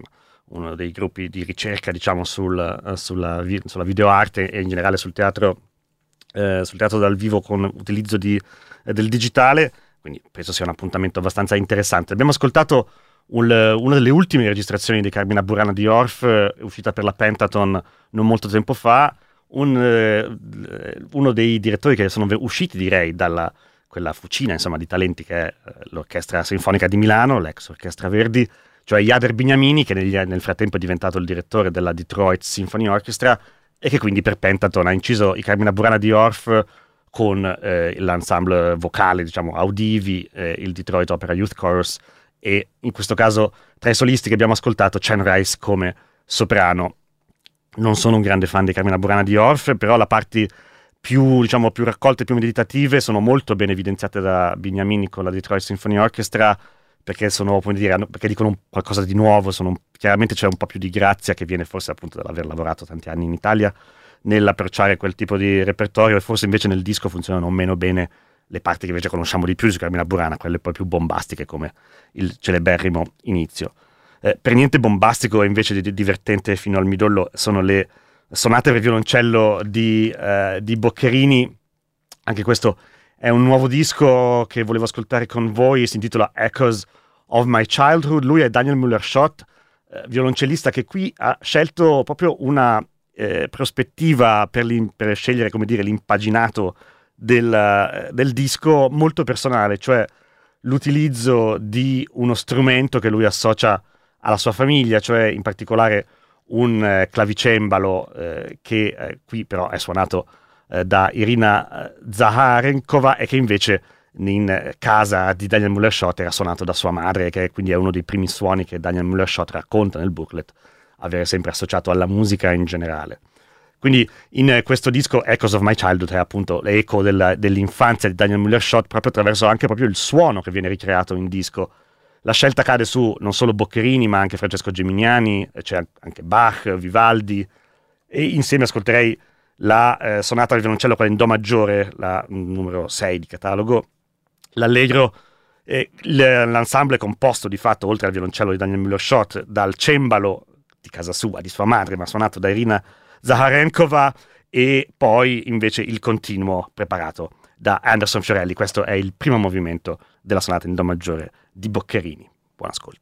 uno dei gruppi di ricerca, diciamo, sul, sulla, sulla videoarte e in generale sul teatro, eh, sul teatro dal vivo con utilizzo di, eh, del digitale, quindi penso sia un appuntamento abbastanza interessante. Abbiamo ascoltato un, una delle ultime registrazioni di Carmina Burana di Orff, eh, uscita per la Pentaton non molto tempo fa, un, eh, uno dei direttori che sono usciti, direi, dalla quella fucina, insomma, di talenti che è l'Orchestra Sinfonica di Milano, l'ex Orchestra Verdi, cioè Jader Bignamini, che negli, nel frattempo è diventato il direttore della Detroit Symphony Orchestra e che quindi per Pentaton ha inciso i Carmina Burana di Orff con eh, l'ensemble vocale, diciamo, Audivi, eh, il Detroit Opera Youth Chorus e in questo caso tra i solisti che abbiamo ascoltato Chen Rice come soprano. Non sono un grande fan di Carmina Burana di Orff, però la parte più, diciamo, più raccolte, più meditative sono molto ben evidenziate da Bignamini con la Detroit Symphony Orchestra, perché sono, come dire, perché dicono qualcosa di nuovo, sono, chiaramente c'è un po' più di grazia che viene forse appunto dall'aver lavorato tanti anni in Italia nell'approcciare quel tipo di repertorio, e forse invece nel disco funzionano meno bene le parti che invece conosciamo di più su Carmina Burana, quelle poi più bombastiche come il celeberrimo inizio. Eh, per niente bombastico e invece di, di divertente fino al midollo sono le sonate per violoncello di, eh, di Boccherini. Anche questo è un nuovo disco che volevo ascoltare con voi, si intitola Echoes of My Childhood. Lui è Daniel Müller-Schott, eh, violoncellista che qui ha scelto proprio una eh, prospettiva per, per scegliere, come dire, l'impaginato del, del disco molto personale, cioè l'utilizzo di uno strumento che lui associa alla sua famiglia, cioè in particolare un eh, clavicembalo eh, che eh, qui però è suonato eh, da Irina Zaharenkova e che invece in casa di Daniel Müller-Schott era suonato da sua madre, che quindi è uno dei primi suoni che Daniel Müller-Schott racconta nel booklet avere sempre associato alla musica in generale. Quindi in eh, questo disco Echoes of My Childhood è appunto l'eco della, dell'infanzia di Daniel Müller-Schott proprio attraverso anche proprio il suono che viene ricreato in disco. La scelta cade su non solo Boccherini ma anche Francesco Geminiani, c'è anche Bach, Vivaldi, e insieme ascolterei la eh, sonata al violoncello, quella in Do maggiore, la numero sei di catalogo, l'allegro. Eh, l'ensemble è composto di fatto, oltre al violoncello di Daniel Müller-Schott, dal cembalo di casa sua, di sua madre, ma suonato da Irina Zaharenkova, e poi invece il continuo preparato da Anderson Fiorelli. Questo è il primo movimento della sonata in Do maggiore di Boccherini. Buon ascolto.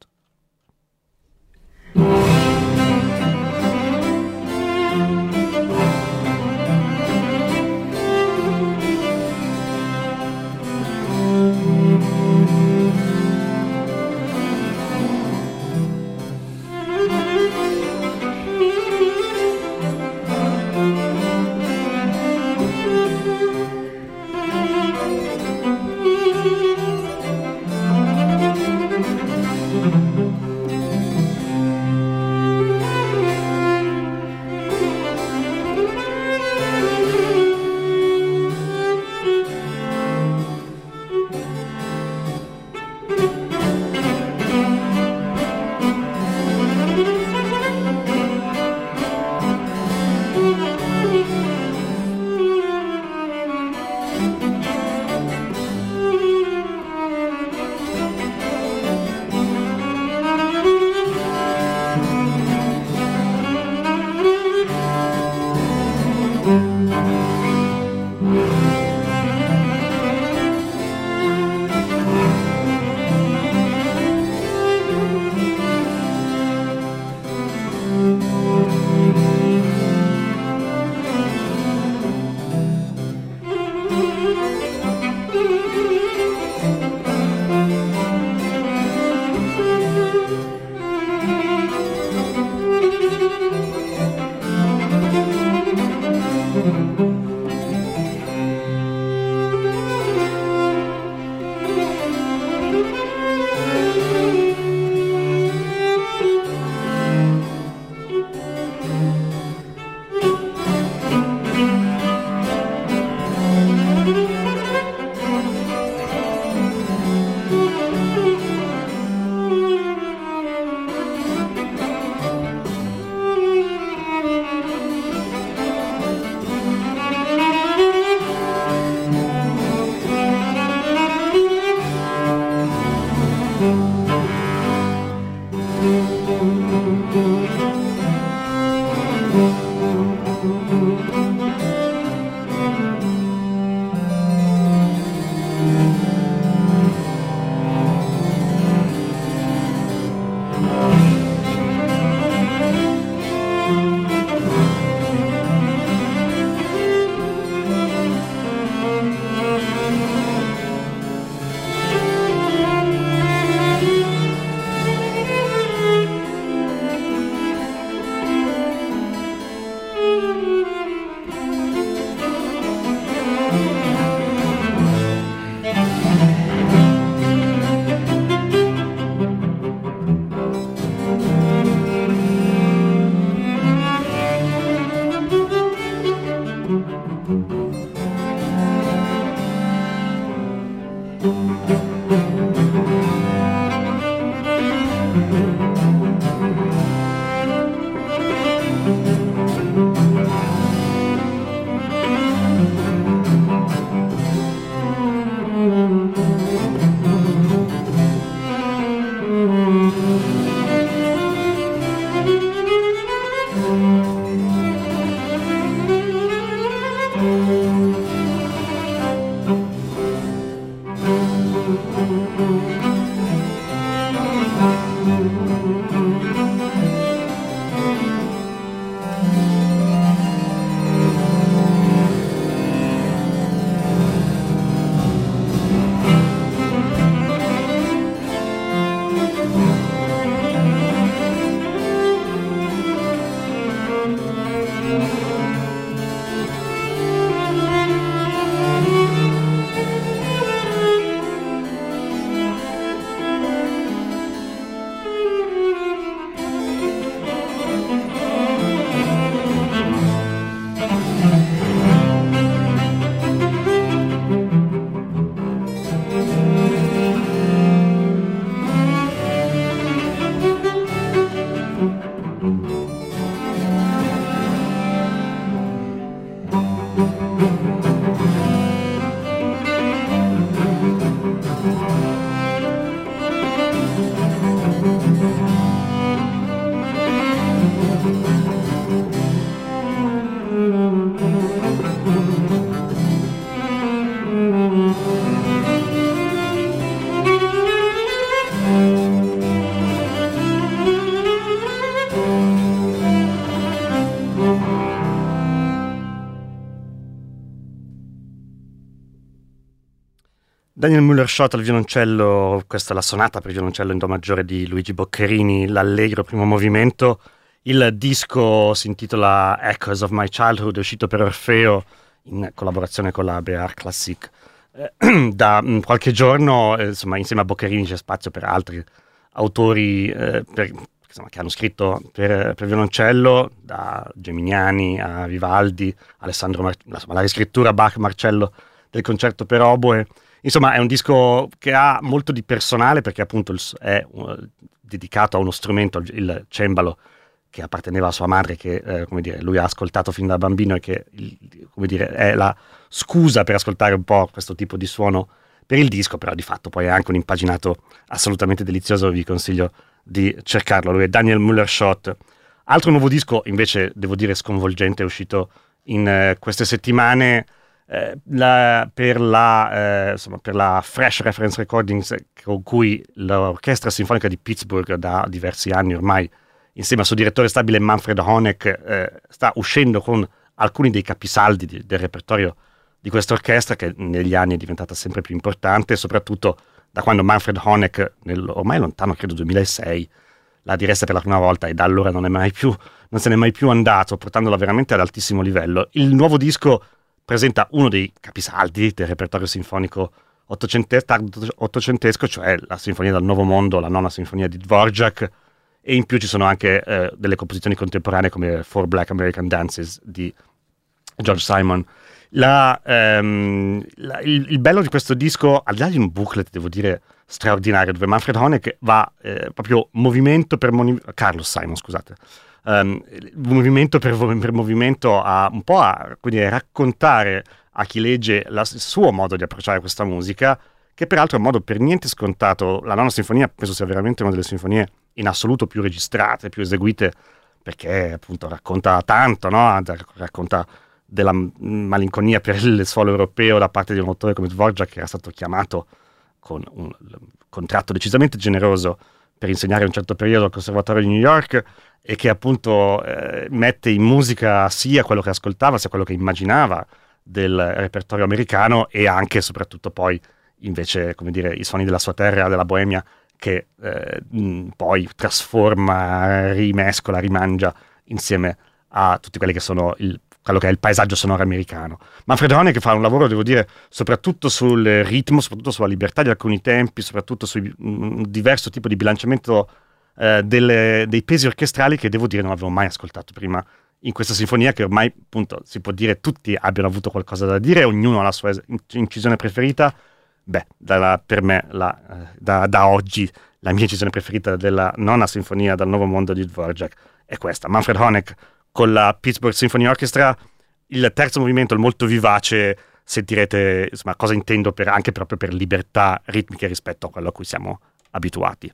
Daniel Müller-Schott al violoncello, questa è la sonata per violoncello in do maggiore di Luigi Boccherini, l'allegro primo movimento. Il disco si intitola Echoes of My Childhood, è uscito per Orfeo in collaborazione con la Béar Classique. Eh, da mh, qualche giorno, eh, insomma, insieme a Boccherini c'è spazio per altri autori eh, per, insomma, che hanno scritto per, per violoncello, da Geminiani a Vivaldi, Alessandro Mar- insomma, la riscrittura Bach-Marcello del concerto per oboe. Insomma, è un disco che ha molto di personale perché appunto il, è uh, dedicato a uno strumento, il cembalo, che apparteneva a sua madre, che eh, come dire, lui ha ascoltato fin da bambino e che il, come dire, è la scusa per ascoltare un po' questo tipo di suono per il disco, però di fatto poi è anche un impaginato assolutamente delizioso, vi consiglio di cercarlo. Lui è Daniel Müller-Schott. Altro nuovo disco, invece, devo dire sconvolgente, è uscito in eh, queste settimane, Eh, la, per, la, eh, insomma, per la Fresh Reference Recordings, con cui l'Orchestra Sinfonica di Pittsburgh da diversi anni ormai, insieme al suo direttore stabile Manfred Honeck, eh, sta uscendo con alcuni dei capisaldi di, del repertorio di questa orchestra, che negli anni è diventata sempre più importante, soprattutto da quando Manfred Honeck, nel ormai lontano credo duemilasei, la diresse per la prima volta, e da allora non, è mai più, non se n'è mai più andato, portandola veramente ad altissimo livello. Il nuovo disco presenta uno dei capisaldi del repertorio sinfonico ottocentesco, cioè la Sinfonia dal Nuovo Mondo, la nona sinfonia di Dvorak, e in più ci sono anche eh, delle composizioni contemporanee come Four Black American Dances di George Simon. La, ehm, la, il, il bello di questo disco, al di là di un booklet, devo dire, straordinario, dove Manfred Honeck va eh, proprio movimento per moni- Carlos Simon, scusate, Um, movimento per, per movimento a un po' a quindi a raccontare a chi legge la, il suo modo di approcciare questa musica, che peraltro è un modo per niente scontato. La nona sinfonia penso sia veramente una delle sinfonie in assoluto più registrate, più eseguite, perché appunto racconta tanto, no? Racconta della malinconia per il suolo europeo da parte di un autore come Dvorak, che era stato chiamato con un contratto decisamente generoso per insegnare un certo periodo al Conservatorio di New York, e che appunto eh, mette in musica sia quello che ascoltava, sia quello che immaginava del repertorio americano, e anche e soprattutto poi invece, come dire, i suoni della sua terra, della Boemia, che eh, mh, poi trasforma, rimescola, rimangia insieme a tutti quelli che sono il, quello che è il paesaggio sonoro americano. Manfred Honeck fa un lavoro, devo dire, soprattutto sul ritmo, soprattutto sulla libertà di alcuni tempi, soprattutto su un diverso tipo di bilanciamento eh, delle, dei pesi orchestrali, che devo dire non avevo mai ascoltato prima in questa sinfonia, che ormai appunto si può dire tutti abbiano avuto qualcosa da dire, ognuno ha la sua incisione preferita. Beh, da, per me la, da, da oggi la mia incisione preferita della nona sinfonia dal Nuovo Mondo di Dvorak è questa, Manfred Honeck con la Pittsburgh Symphony Orchestra. Il terzo movimento è molto vivace, sentirete insomma cosa intendo per, anche proprio per libertà ritmiche rispetto a quello a cui siamo abituati.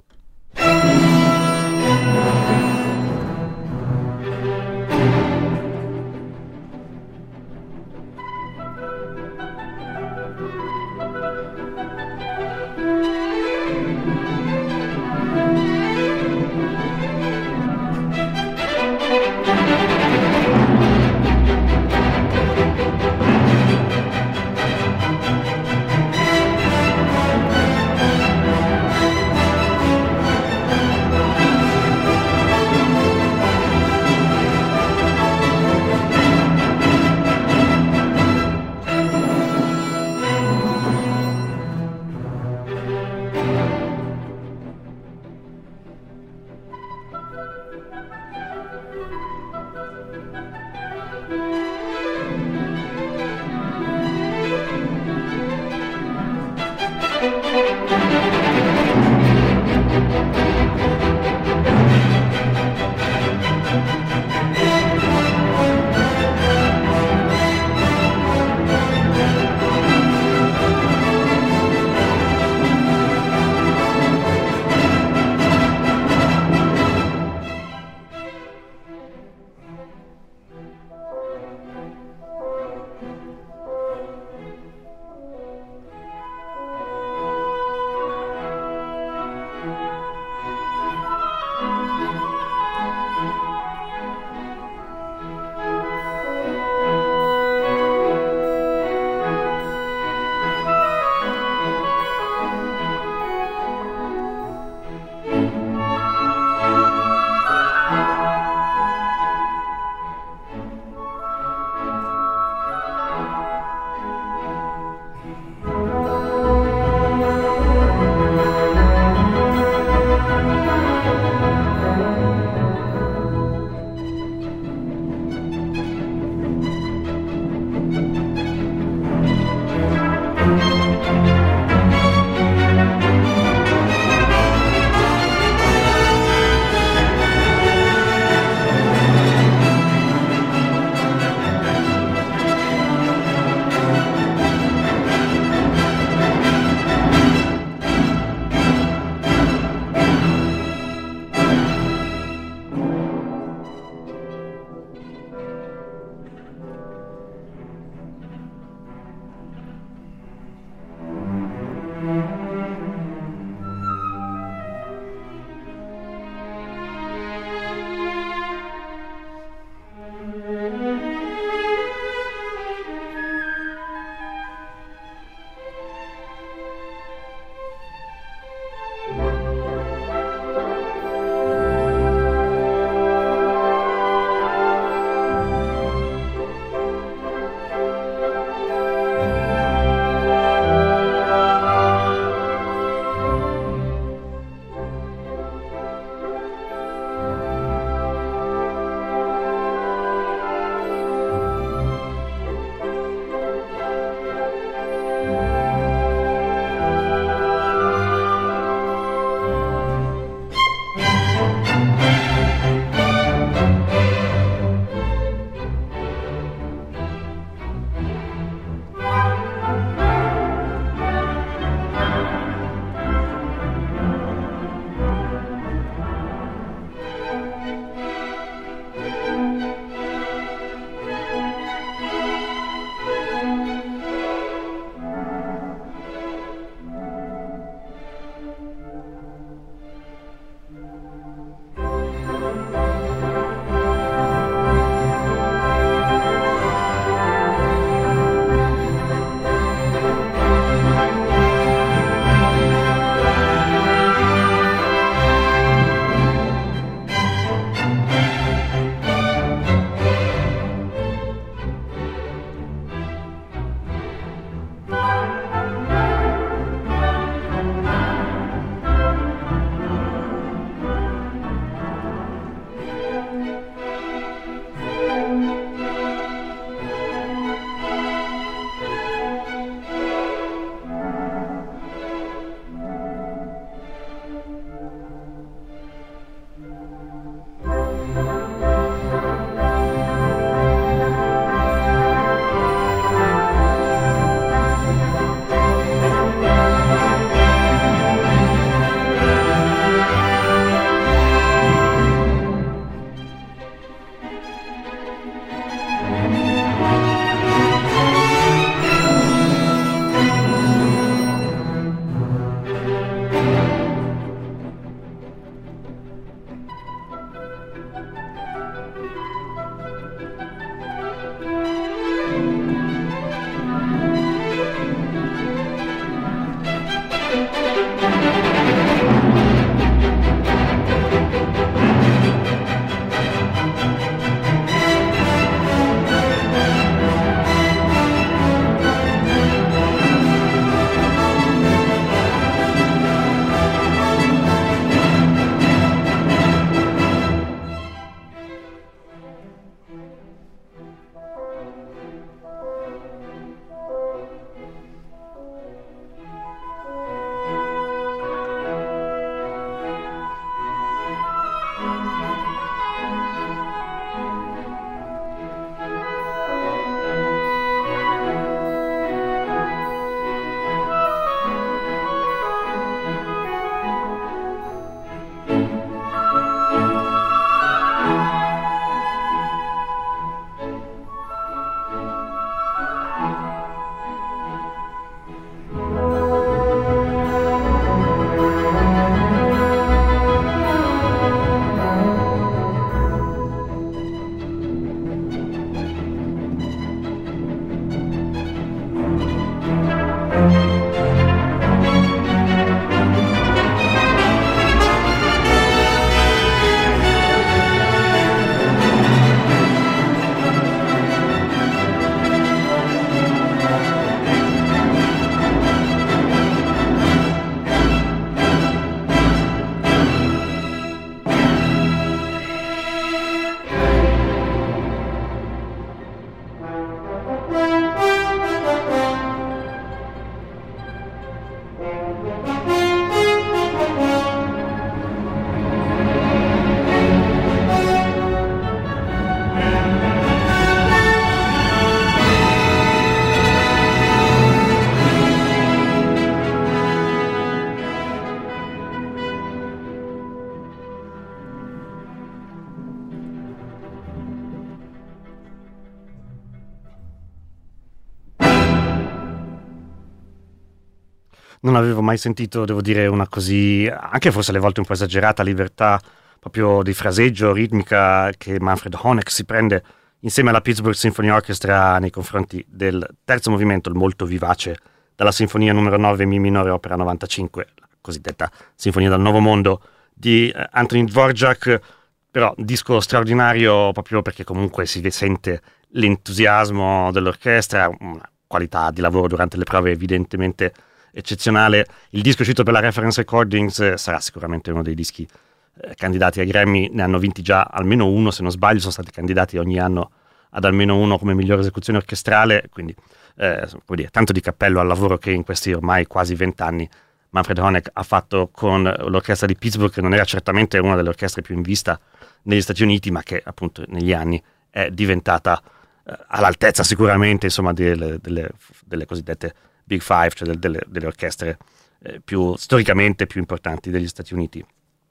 non avevo mai sentito, devo dire, una così, anche forse alle volte un po' esagerata, libertà proprio di fraseggio, ritmica che Manfred Honeck si prende insieme alla Pittsburgh Symphony Orchestra nei confronti del terzo movimento, il molto vivace, dalla Sinfonia numero nove Mi minore opera novantacinque, la cosiddetta Sinfonia dal Nuovo Mondo di Antonín Dvořák, però disco straordinario proprio perché comunque si sente l'entusiasmo dell'orchestra, una qualità di lavoro durante le prove evidentemente eccezionale. Il disco uscito per la Reference Recordings eh, sarà sicuramente uno dei dischi eh, candidati ai Grammy, ne hanno vinti già almeno uno, se non sbaglio sono stati candidati ogni anno ad almeno uno come migliore esecuzione orchestrale, quindi eh, come dire, tanto di cappello al lavoro che in questi ormai quasi vent'anni Manfred Honeck ha fatto con l'orchestra di Pittsburgh, che non era certamente una delle orchestre più in vista negli Stati Uniti, ma che appunto negli anni è diventata eh, all'altezza sicuramente, insomma, delle, delle, delle cosiddette Big Five, cioè delle, delle orchestre eh, più storicamente più importanti degli Stati Uniti.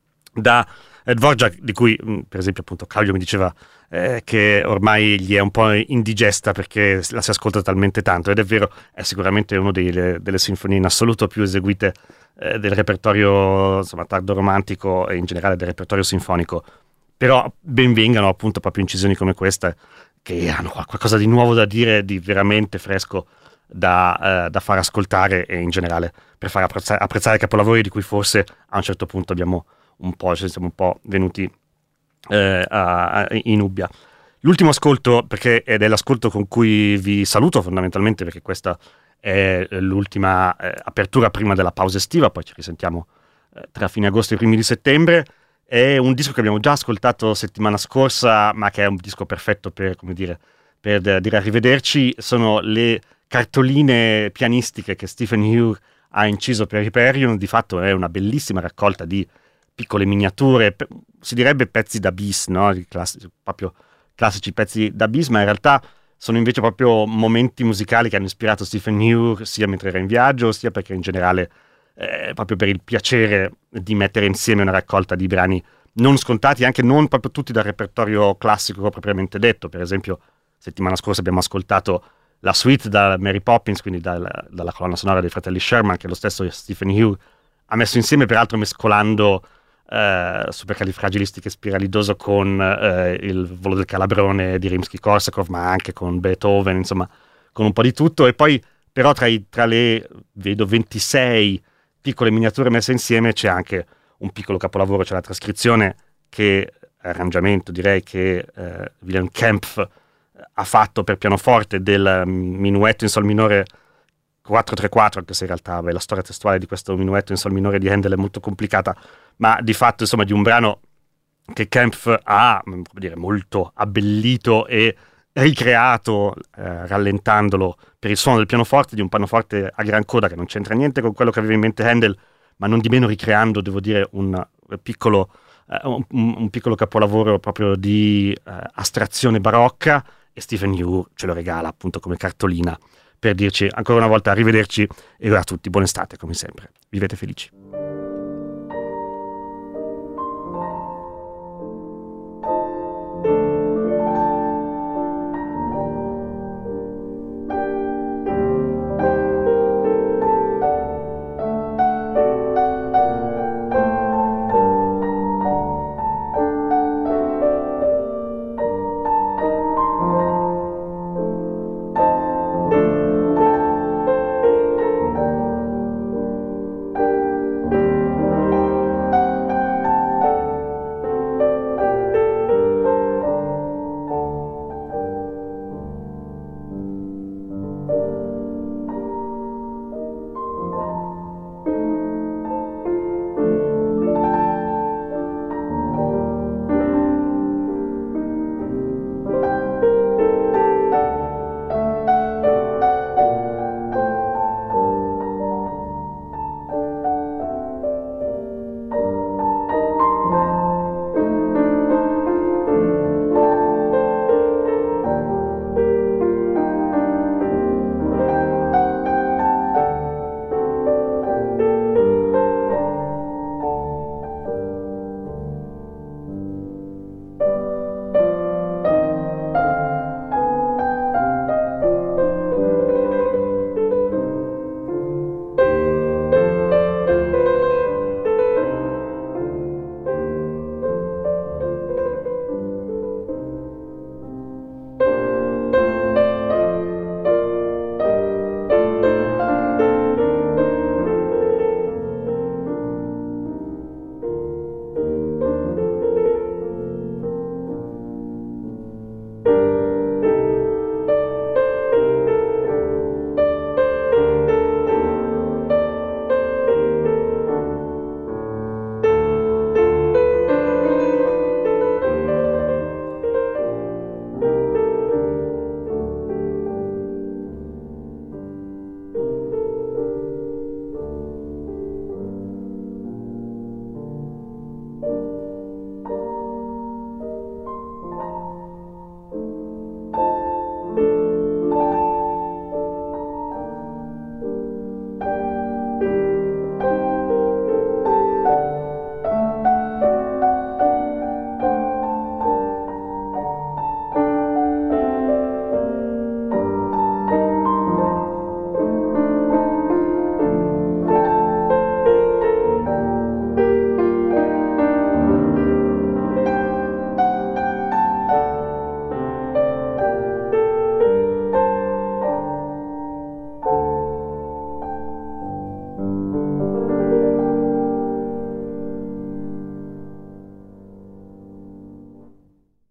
Da eh, Dvořák, di cui mh, per esempio appunto Claudio mi diceva eh, che ormai gli è un po' indigesta perché la si ascolta talmente tanto, ed è vero, è sicuramente una delle, delle sinfonie in assoluto più eseguite eh, del repertorio, insomma, tardo romantico e in generale del repertorio sinfonico, però ben vengano appunto proprio incisioni come questa che hanno qualcosa di nuovo da dire, di veramente fresco da, eh, da far ascoltare, e in generale per far apprezzare, apprezzare capolavori di cui forse a un certo punto abbiamo un po', cioè siamo un po' venuti eh, a, a, in Ubbia. L'ultimo ascolto, perché ed è l'ascolto con cui vi saluto fondamentalmente, perché questa è l'ultima eh, apertura prima della pausa estiva, poi ci risentiamo eh, tra fine agosto e i primi di settembre. È un disco che abbiamo già ascoltato settimana scorsa, ma che è un disco perfetto per, come dire, per dire arrivederci. Sono le cartoline pianistiche che Stephen Hugh ha inciso per Hyperion. Di fatto è una bellissima raccolta di piccole miniature, si direbbe pezzi da bis, no? I classici, proprio classici pezzi da bis, ma in realtà sono invece proprio momenti musicali che hanno ispirato Stephen Hugh sia mentre era in viaggio, sia perché in generale eh, proprio per il piacere di mettere insieme una raccolta di brani non scontati, anche non proprio tutti dal repertorio classico propriamente detto. Per esempio settimana scorsa abbiamo ascoltato la suite da Mary Poppins, quindi dalla, dalla colonna sonora dei fratelli Sherman, che lo stesso Stephen Hugh ha messo insieme, peraltro mescolando Uh, Supercalifragilistichespiralidoso con uh, il Volo del Calabrone di Rimsky-Korsakov, ma anche con Beethoven, insomma, con un po' di tutto. E poi però tra, i, tra le, vedo, ventisei piccole miniature messe insieme c'è anche un piccolo capolavoro, c'è la trascrizione, che arrangiamento direi che uh, Wilhelm Kempff ha fatto per pianoforte del minuetto in sol minore quattro tre quattro, anche se in realtà beh, la storia testuale di questo minuetto in sol minore di Handel è molto complicata, ma di fatto insomma di un brano che Kempff ha, come dire, molto abbellito e ricreato eh, rallentandolo per il suono del pianoforte, di un pianoforte a gran coda che non c'entra niente con quello che aveva in mente Handel, ma non di meno ricreando, devo dire, un piccolo, eh, un, un piccolo capolavoro proprio di eh, astrazione barocca, e Stephen Hugh ce lo regala appunto come cartolina per dirci ancora una volta arrivederci, e a tutti buona estate come sempre, vivete felici.